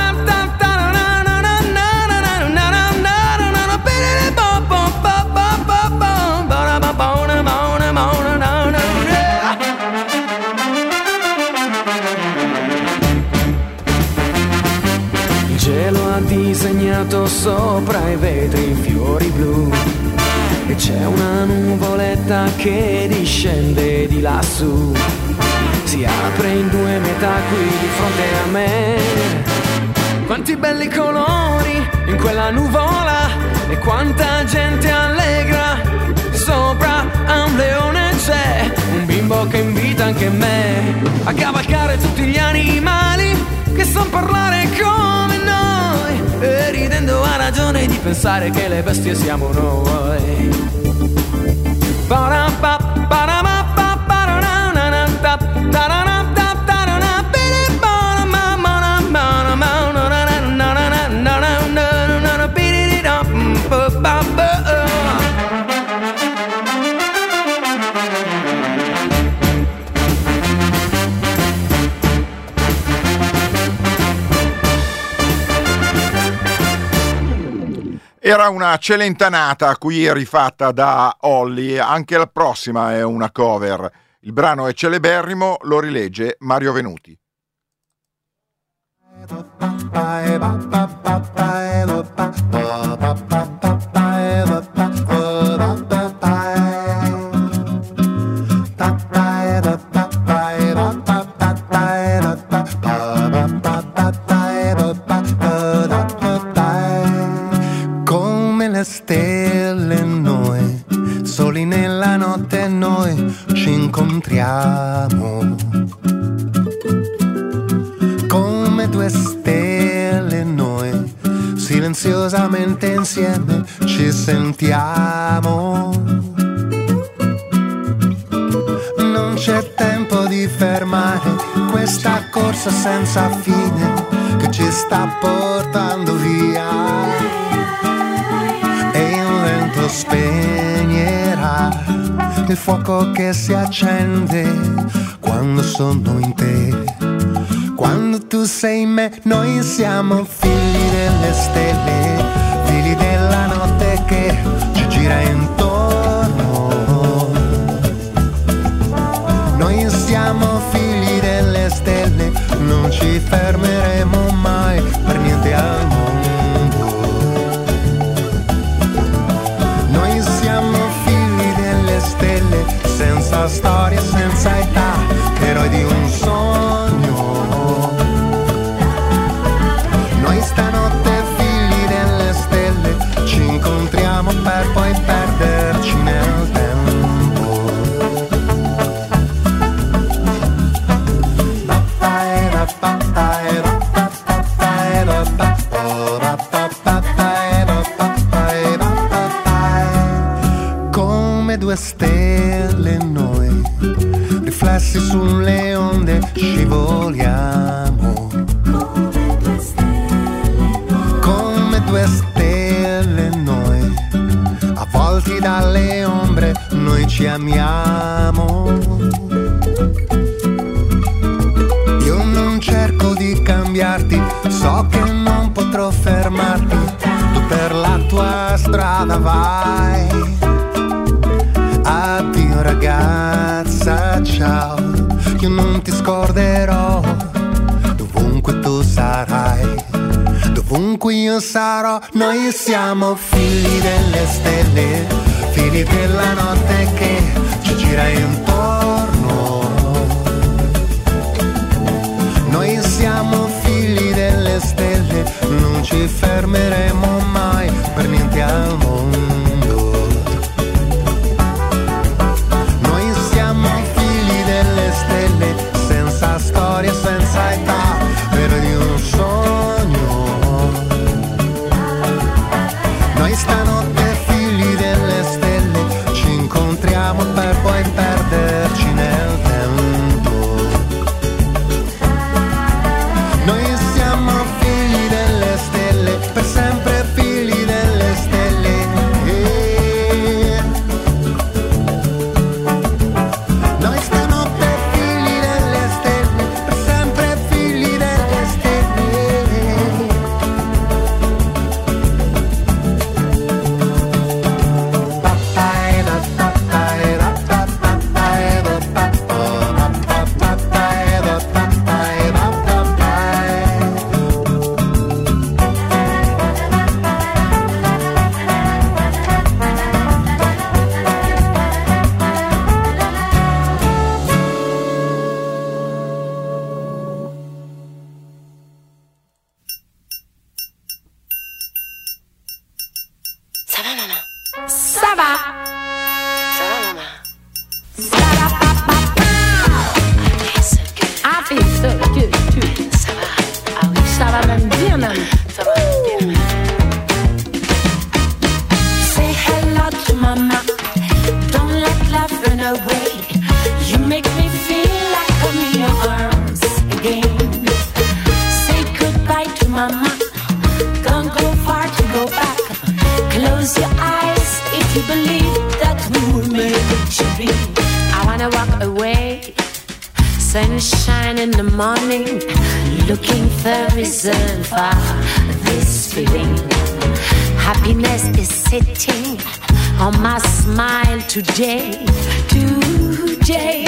Il cielo ha disegnato sopra i vetri fiori blu e c'è una nuvoletta che discende di lassù. Si apre in due metà qui di fronte a me. Quanti belli colori in quella nuvola e quanta gente allegra. Sopra a un leone c'è un bimbo che invita anche me a cavalcare tutti gli animali che son parlare come noi, e ridendo ha ragione di pensare che le bestie siamo noi. Era una celentanata qui rifatta da Olly, anche la prossima è una cover. Il brano è celeberrimo, lo rilegge Mario Venuti. Stelle noi, soli nella notte noi ci incontriamo. Come due stelle noi, silenziosamente insieme ci sentiamo. Non c'è tempo di fermare questa corsa senza fine che ci sta portando via. Spegnerà il fuoco che si accende quando sono in te. Quando tu sei in me, noi siamo figli delle stelle, figli figli della notte che ci gira intorno. Noi siamo figli delle stelle, non ci fermeremo mai per niente al mondo. Noi siamo figli delle stelle, senza storia, senza età, eroi di un sogno. Noi stanotte figli delle stelle, ci incontriamo per poi perderci nel tempo. Come due stelle noi, riflessi sulle onde scivoliamo. Come due stelle noi, avvolti dalle ombre noi ci amiamo. Io non cerco di cambiarti, so che non potrò fermarti, tu per la tua strada vai. Addio ragazza, ciao, io non ti scorderò, dovunque tu sarai, dovunque io sarò. Noi siamo figli delle stelle, figli della notte che ci gira intorno. Noi siamo figli delle stelle, non ci fermeremo mai per niente al mondo. Noi siamo figli delle stelle, senza storia, senza età, vero di un sogno. Noi stanotte figli delle stelle, ci incontriamo per poi perderci nel tempo. Noi siamo figli delle stelle, per sempre figli delle stelle. Noi stanotte figli delle stelle, per sempre figli delle stelle. Ça va maman? Ça va. Ça va maman? I feel so good too. Ça va? Ah oui. Ça va même bien même. Ça va bien. Say hello to mama. Don't let love run away. You make me feel like I'm in your arms again. Say goodbye to mama. Don't go far to go back. Close your eyes if you believe that we were made to be. I wanna walk away. Sunshine in the morning, looking for reason for this feeling. Happiness is sitting on my smile today, today,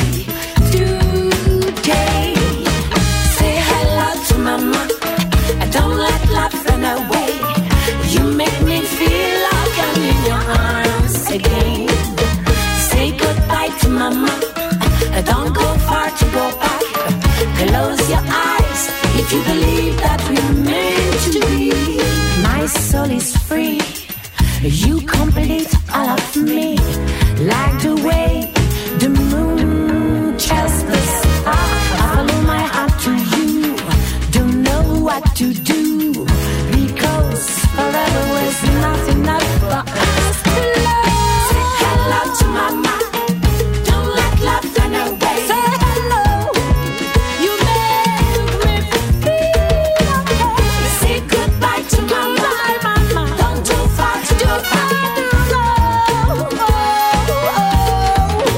today. Say hello to mama, don't let love run away. You make me feel like I'm in your arms again. Say goodbye to mama, don't go far to go back. Close your eyes if you believe that we're meant to be. My soul is free, you complete all of me. Like the way the moon tells the star. I follow my heart to you, don't know what to do, because forever was not enough for us to love. Say hello to mama, don't let love run away. Say hello, you make me feel okay. Say goodbye to mama, don't too far to go.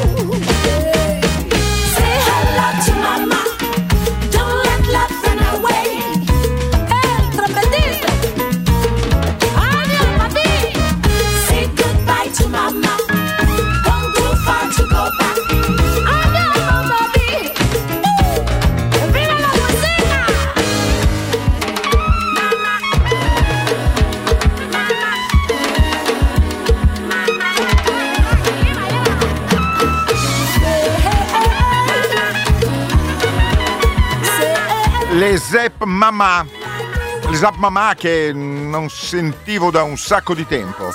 Le Zap Mama, che non sentivo da un sacco di tempo.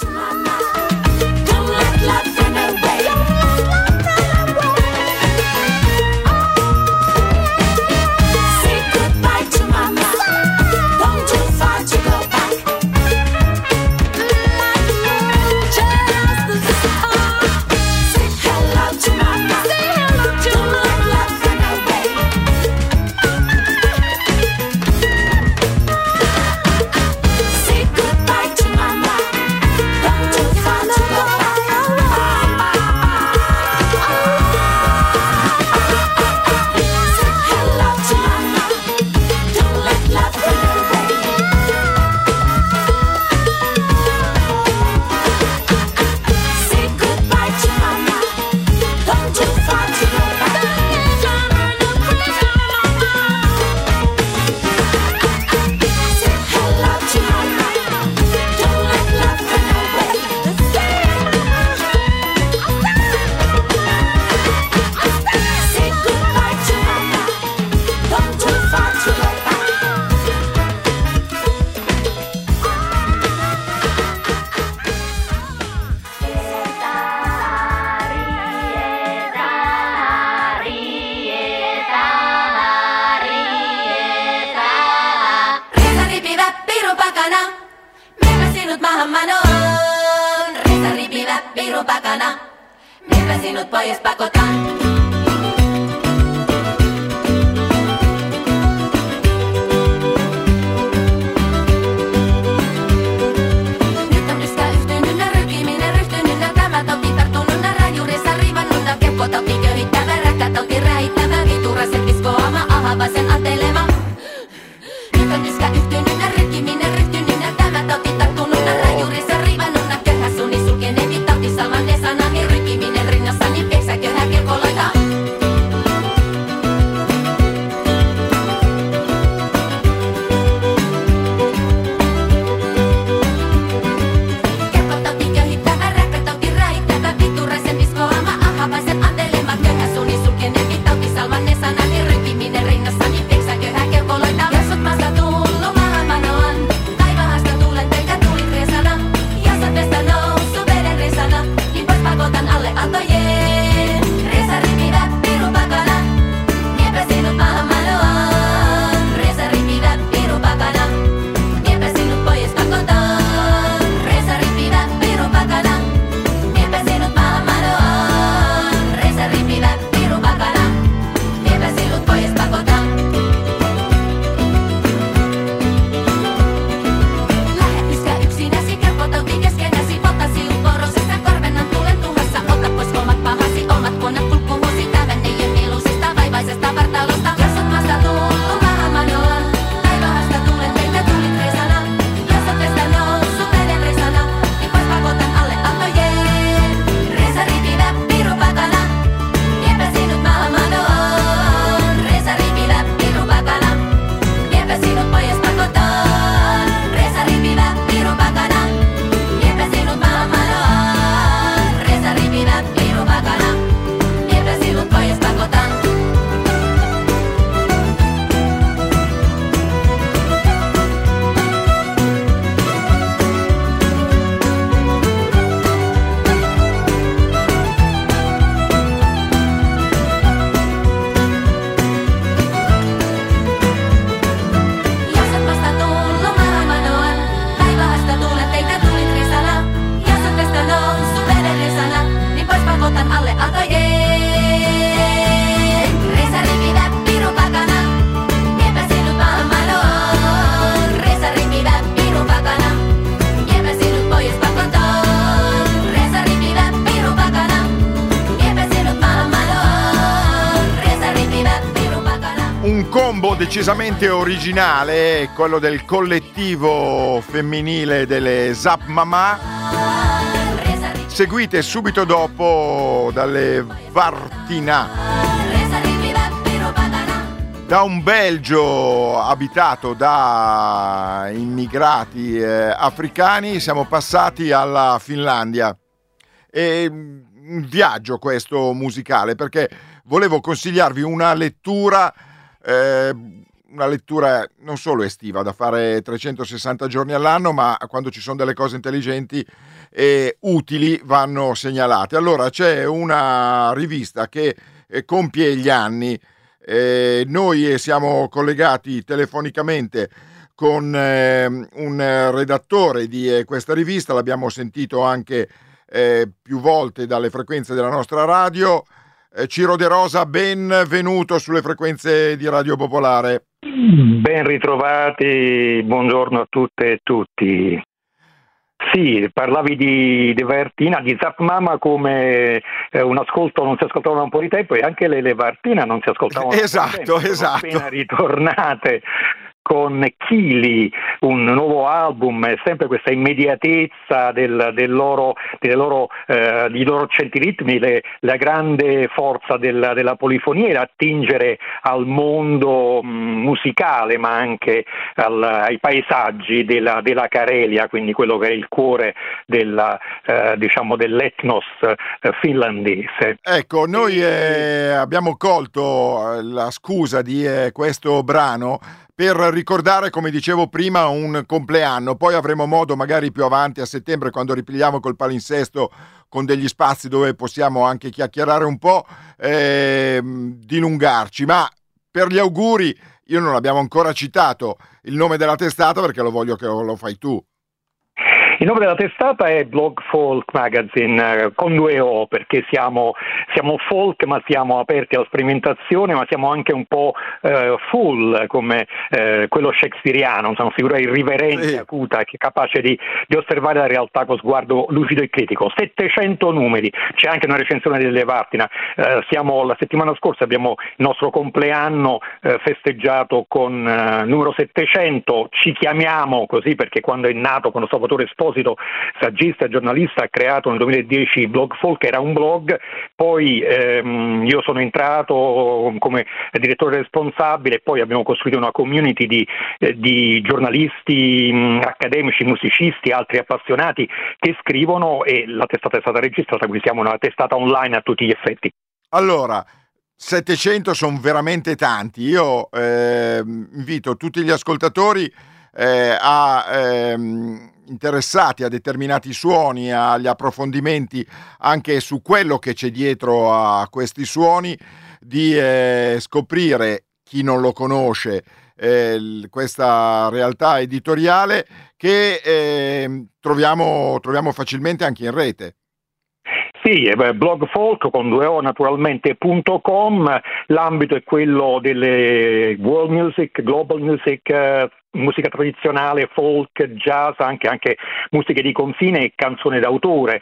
combo decisamente originale, quello del collettivo femminile delle Zap Mama, seguite subito dopo dalle Vartina. Da un Belgio abitato da immigrati africani siamo passati alla Finlandia. È un viaggio questo musicale, perché volevo consigliarvi una lettura una lettura non solo estiva, da fare 360 giorni all'anno, ma quando ci sono delle cose intelligenti e utili vanno segnalate. Allora c'è una rivista che compie gli anni, noi siamo collegati telefonicamente con un redattore di questa rivista, l'abbiamo sentito anche più volte dalle frequenze della nostra radio. Ciro De Rosa, benvenuto sulle frequenze di Radio Popolare. Ben ritrovati, buongiorno a tutte e tutti. Sì, parlavi di Vartina, di Zap Mama come un ascolto non si ascoltava da un po' di tempo, e anche le Vartina non si ascoltavano da un po' di tempo. Sono appena ritornate con Chili, un nuovo album, sempre questa immediatezza dei loro centiritmi, la grande forza della polifonia, da attingere al mondo musicale, ma anche ai paesaggi della Carelia, quindi quello che è il cuore dell'etnos finlandese. Ecco, noi abbiamo colto la scusa di questo brano per ricordare, come dicevo prima, un compleanno. Poi avremo modo magari più avanti a settembre, quando ripigliamo col palinsesto con degli spazi dove possiamo anche chiacchierare un po', dilungarci. Ma per gli auguri, io non abbiamo ancora citato il nome della testata, perché lo voglio che lo fai tu. Il nome della testata è Blog Folk Magazine, con 2 O, perché siamo folk, ma siamo aperti alla sperimentazione, ma siamo anche un po' full, come quello shakespeariano, una figura irriverente, sì, acuta, che è capace di osservare la realtà con sguardo lucido e critico. 700 numeri, c'è anche una recensione delle Vartina. La settimana scorsa abbiamo il nostro compleanno festeggiato con numero 700, ci chiamiamo così perché quando è nato, quando Salvatore Esposito, saggista e giornalista, ha creato nel 2010 Blog Folk, era un blog, poi io sono entrato come direttore responsabile, e poi abbiamo costruito una community di giornalisti, accademici, musicisti, altri appassionati che scrivono, e la testata è stata registrata, quindi siamo una testata online a tutti gli effetti. Allora, 700 sono veramente tanti. Io invito tutti gli ascoltatori interessati a determinati suoni, agli approfondimenti anche su quello che c'è dietro a questi suoni, di scoprire, chi non lo conosce, questa realtà editoriale che troviamo facilmente anche in rete. Sì, Blog Folk con 2 O naturalmente.com, l'ambito è quello delle world music, global music, musica tradizionale, folk, jazz, anche musiche di confine e canzoni d'autore,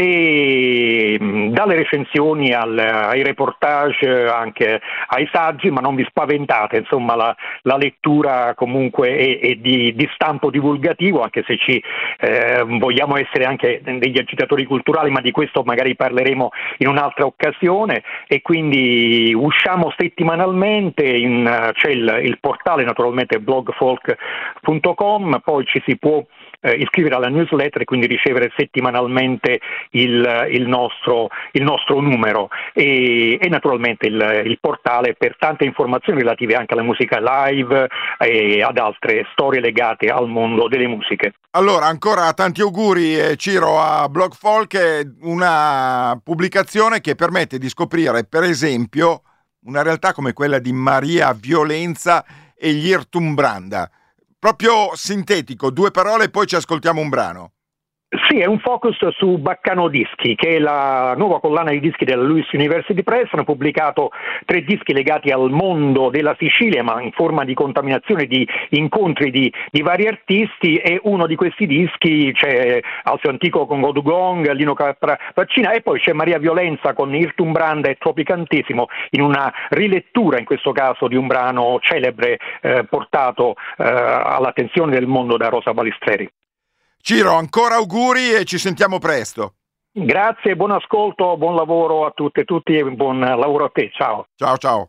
e dalle recensioni ai reportage, anche ai saggi, ma non vi spaventate, insomma la lettura comunque è di stampo divulgativo, anche se vogliamo essere anche degli agitatori culturali, ma di questo magari parleremo in un'altra occasione. E quindi usciamo settimanalmente, c'è il portale naturalmente blogfolk.com, poi ci si può iscrivere alla newsletter e quindi ricevere settimanalmente il nostro numero, e naturalmente il portale per tante informazioni relative anche alla musica live e ad altre storie legate al mondo delle musiche. Allora, ancora tanti auguri, Ciro, a Blog Folk, una pubblicazione che permette di scoprire, per esempio, una realtà come quella di Maria Violenza e gli Irtumbranda. Proprio sintetico, 2 parole e poi ci ascoltiamo un brano. Sì, è un focus su Baccano Dischi, che è la nuova collana di dischi della Lewis University Press. Hanno pubblicato 3 dischi legati al mondo della Sicilia, ma in forma di contaminazione, di incontri di vari artisti, e uno di questi dischi c'è Alceo Antico con Godugong, Lino Capraccina, e poi c'è Maria Violenza con Irtumbranda e Tropicantissimo, in una rilettura in questo caso di un brano celebre portato all'attenzione del mondo da Rosa Balistreri. Ciro, ancora auguri e ci sentiamo presto. Grazie, buon ascolto, buon lavoro a tutte e tutti e buon lavoro a te. Ciao. Ciao, ciao.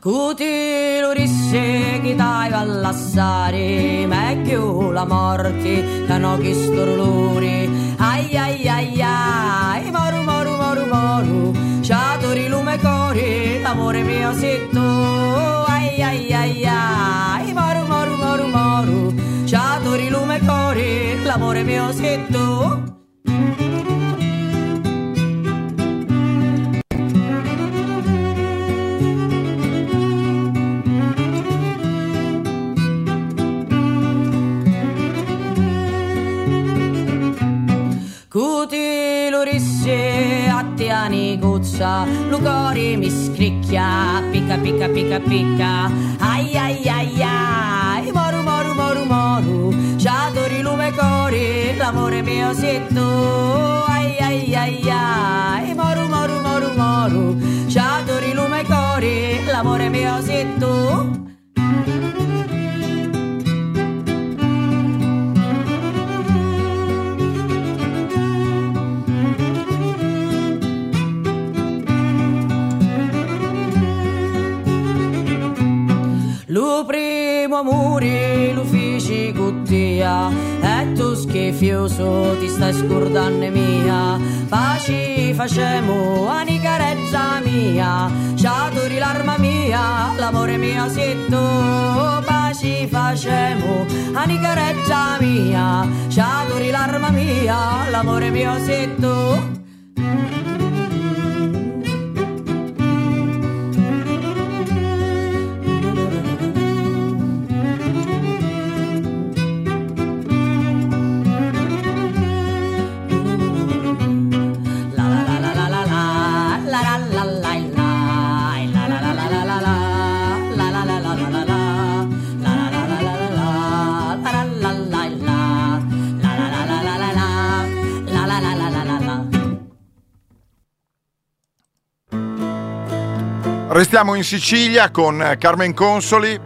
Cuti l'urisse che dai a lassare, meglio la morte che no chi storluri. Ai ai ai ai, moru moru moru moru, ciatori lume cori, l'amore mio sei tu. Ai ai ai ai, moru moru moru moru, ciatori lume cori, l'amore mio sei tu. Cuti l'urisse a te aniguzza, l'ugori mi scricchia, picca picca picca picca. Ai ai ai ai, moru moru moru moru, ciatori lume cori, l'amore mio sei tu. Ai ai ai ai, moru moru moru moru, ciatori lume cori, l'amore mio sei tu. Lu primo amore lo feci con te, e tu schifioso ti stai scordando mia. Paci facemo a carezza mia, ciatori l'arma mia, l'amore mio sei tu. Paci facemo a carezza mia, ciatori l'arma mia, l'amore mio sei tu. Restiamo in Sicilia con Carmen Consoli.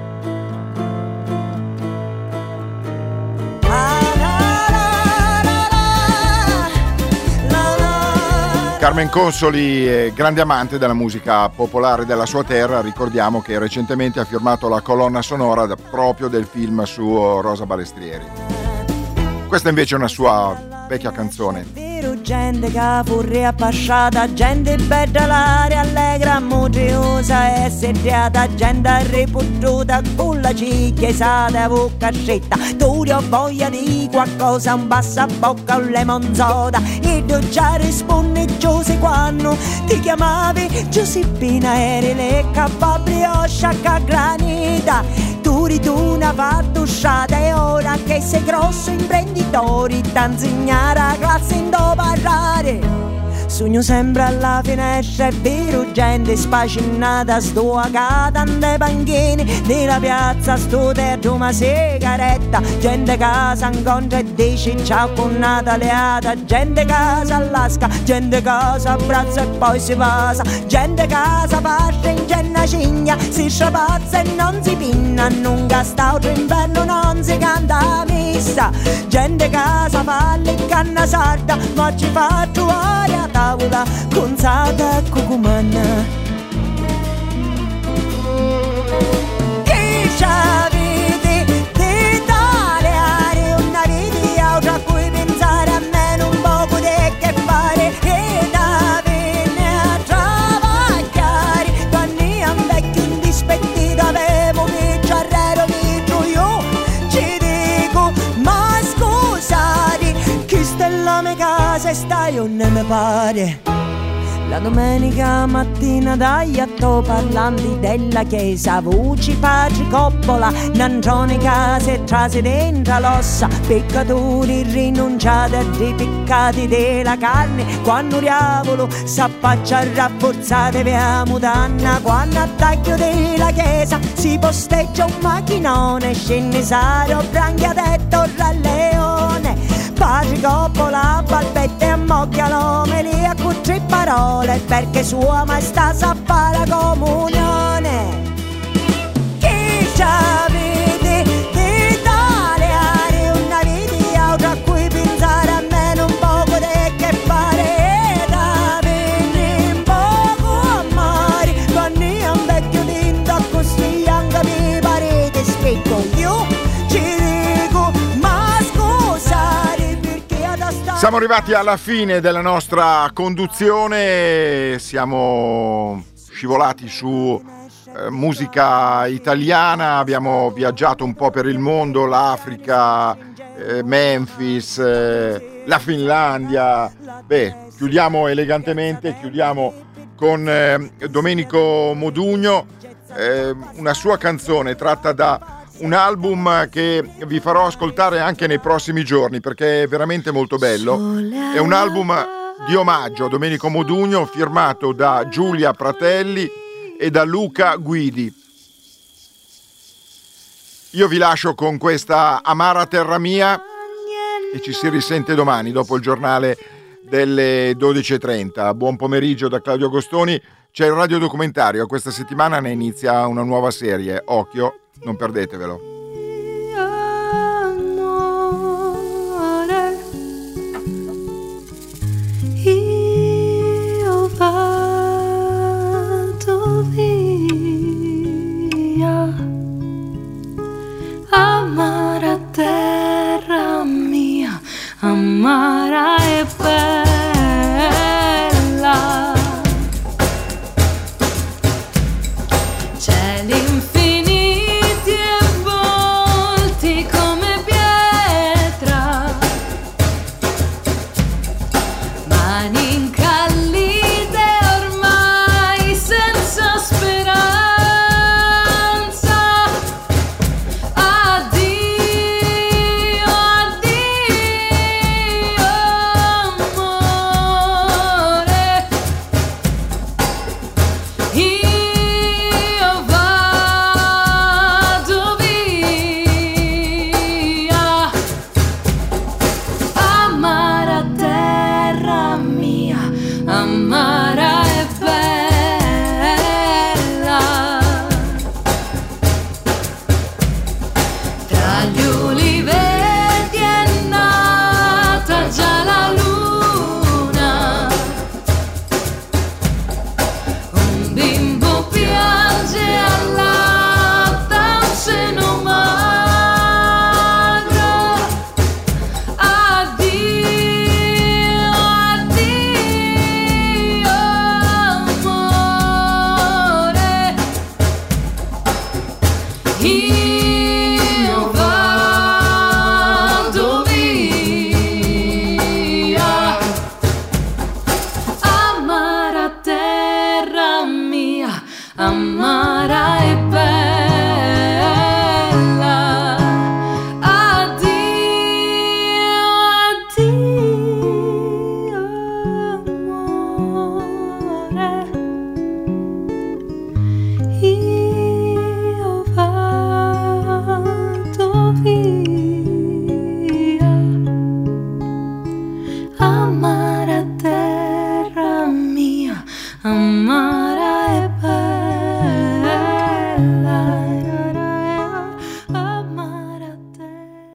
Carmen Consoli è grande amante della musica popolare della sua terra. Ricordiamo che recentemente ha firmato la colonna sonora proprio del film su Rosa Balestrieri. Questa invece è una sua vecchia canzone. Gente che fu riappasciata, gente bella l'aria allegra, motriosa e sediata, gente ripututa con la cicchiesata e bocca scitta. Tu ho voglia di qualcosa, un passabocca, un lemon soda, e tu già rispondi Giuse quando ti chiamavi Giuseppina, eri le capabrio sciacca granita. Tu una fattusciata e ora che sei grosso imprenditore, t'insegnare la classe in do parlare. Sogno sempre alla finestra, è vero, gente spacinata, sto a tante panchine nella piazza, sto dentro una sigaretta, gente che si incontra e dice ciao con Nataleata, gente che si allasca, gente che si abbraccia e poi si passa, gente che si fascia in cenna cigna, si strapazza e non si pinna, non gasta altro inverno, non si canta messa, gente che si fa le canna sarda, ma ci fa trovare a tavola con sata e cucumana. Chi ci avete d'Italia, una vita a cui pensare, a meno un poco di che fare, e da venne a travagliare, quando io un vecchio indispettito avevo mi ciarrero mi io, ci dico, ma scusate, chi stella me casa e stai o ne me pare. La domenica mattina dai atto parlanti della chiesa, voci pace coppola, nantronica se trase dentro l'ossa, peccatori rinunciati a dei peccati della carne, quando il diavolo s'affaccia rafforzate via mutanna, quando a taglio della chiesa si posteggia un macchinone, scennesario, branchiate e torra al leone. Pace coppola, balbette e ammocchia l'omeli a con tre parole, perché sua maestà sa fare la comunione. Chi ci avete d'Italia, una vita a cui pensare, a meno un poco di che fare, da venire un poco a mare, quando io un vecchio di Siamo arrivati alla fine della nostra conduzione, siamo scivolati su musica italiana, abbiamo viaggiato un po' per il mondo, l'Africa, Memphis, la Finlandia. Chiudiamo elegantemente, chiudiamo con Domenico Modugno, una sua canzone tratta da un album che vi farò ascoltare anche nei prossimi giorni perché è veramente molto bello. È un album di omaggio a Domenico Modugno firmato da Giulia Pratelli e da Luca Guidi. Io vi lascio con questa Amara terra mia e ci si risente domani dopo il giornale delle 12.30. Buon pomeriggio da Claudio Agostoni. C'è il radiodocumentario, questa settimana ne inizia una nuova serie, occhio, non perdetevelo. Io vado via, amara terra mia, amara e bella. Cieli infiniti e volti come pietra, mani incallite ormai senza speranza. Addio, addio amore, io vado via, amara terra mia, amara e bella. Tra gli uliveti è nata già la luna, un bimbo piange allatta un seno magro. Addio, addio amore, io vado via, amara terra mia, amara e bella. Addio, addio amore, io vado via, amara terra mia, amara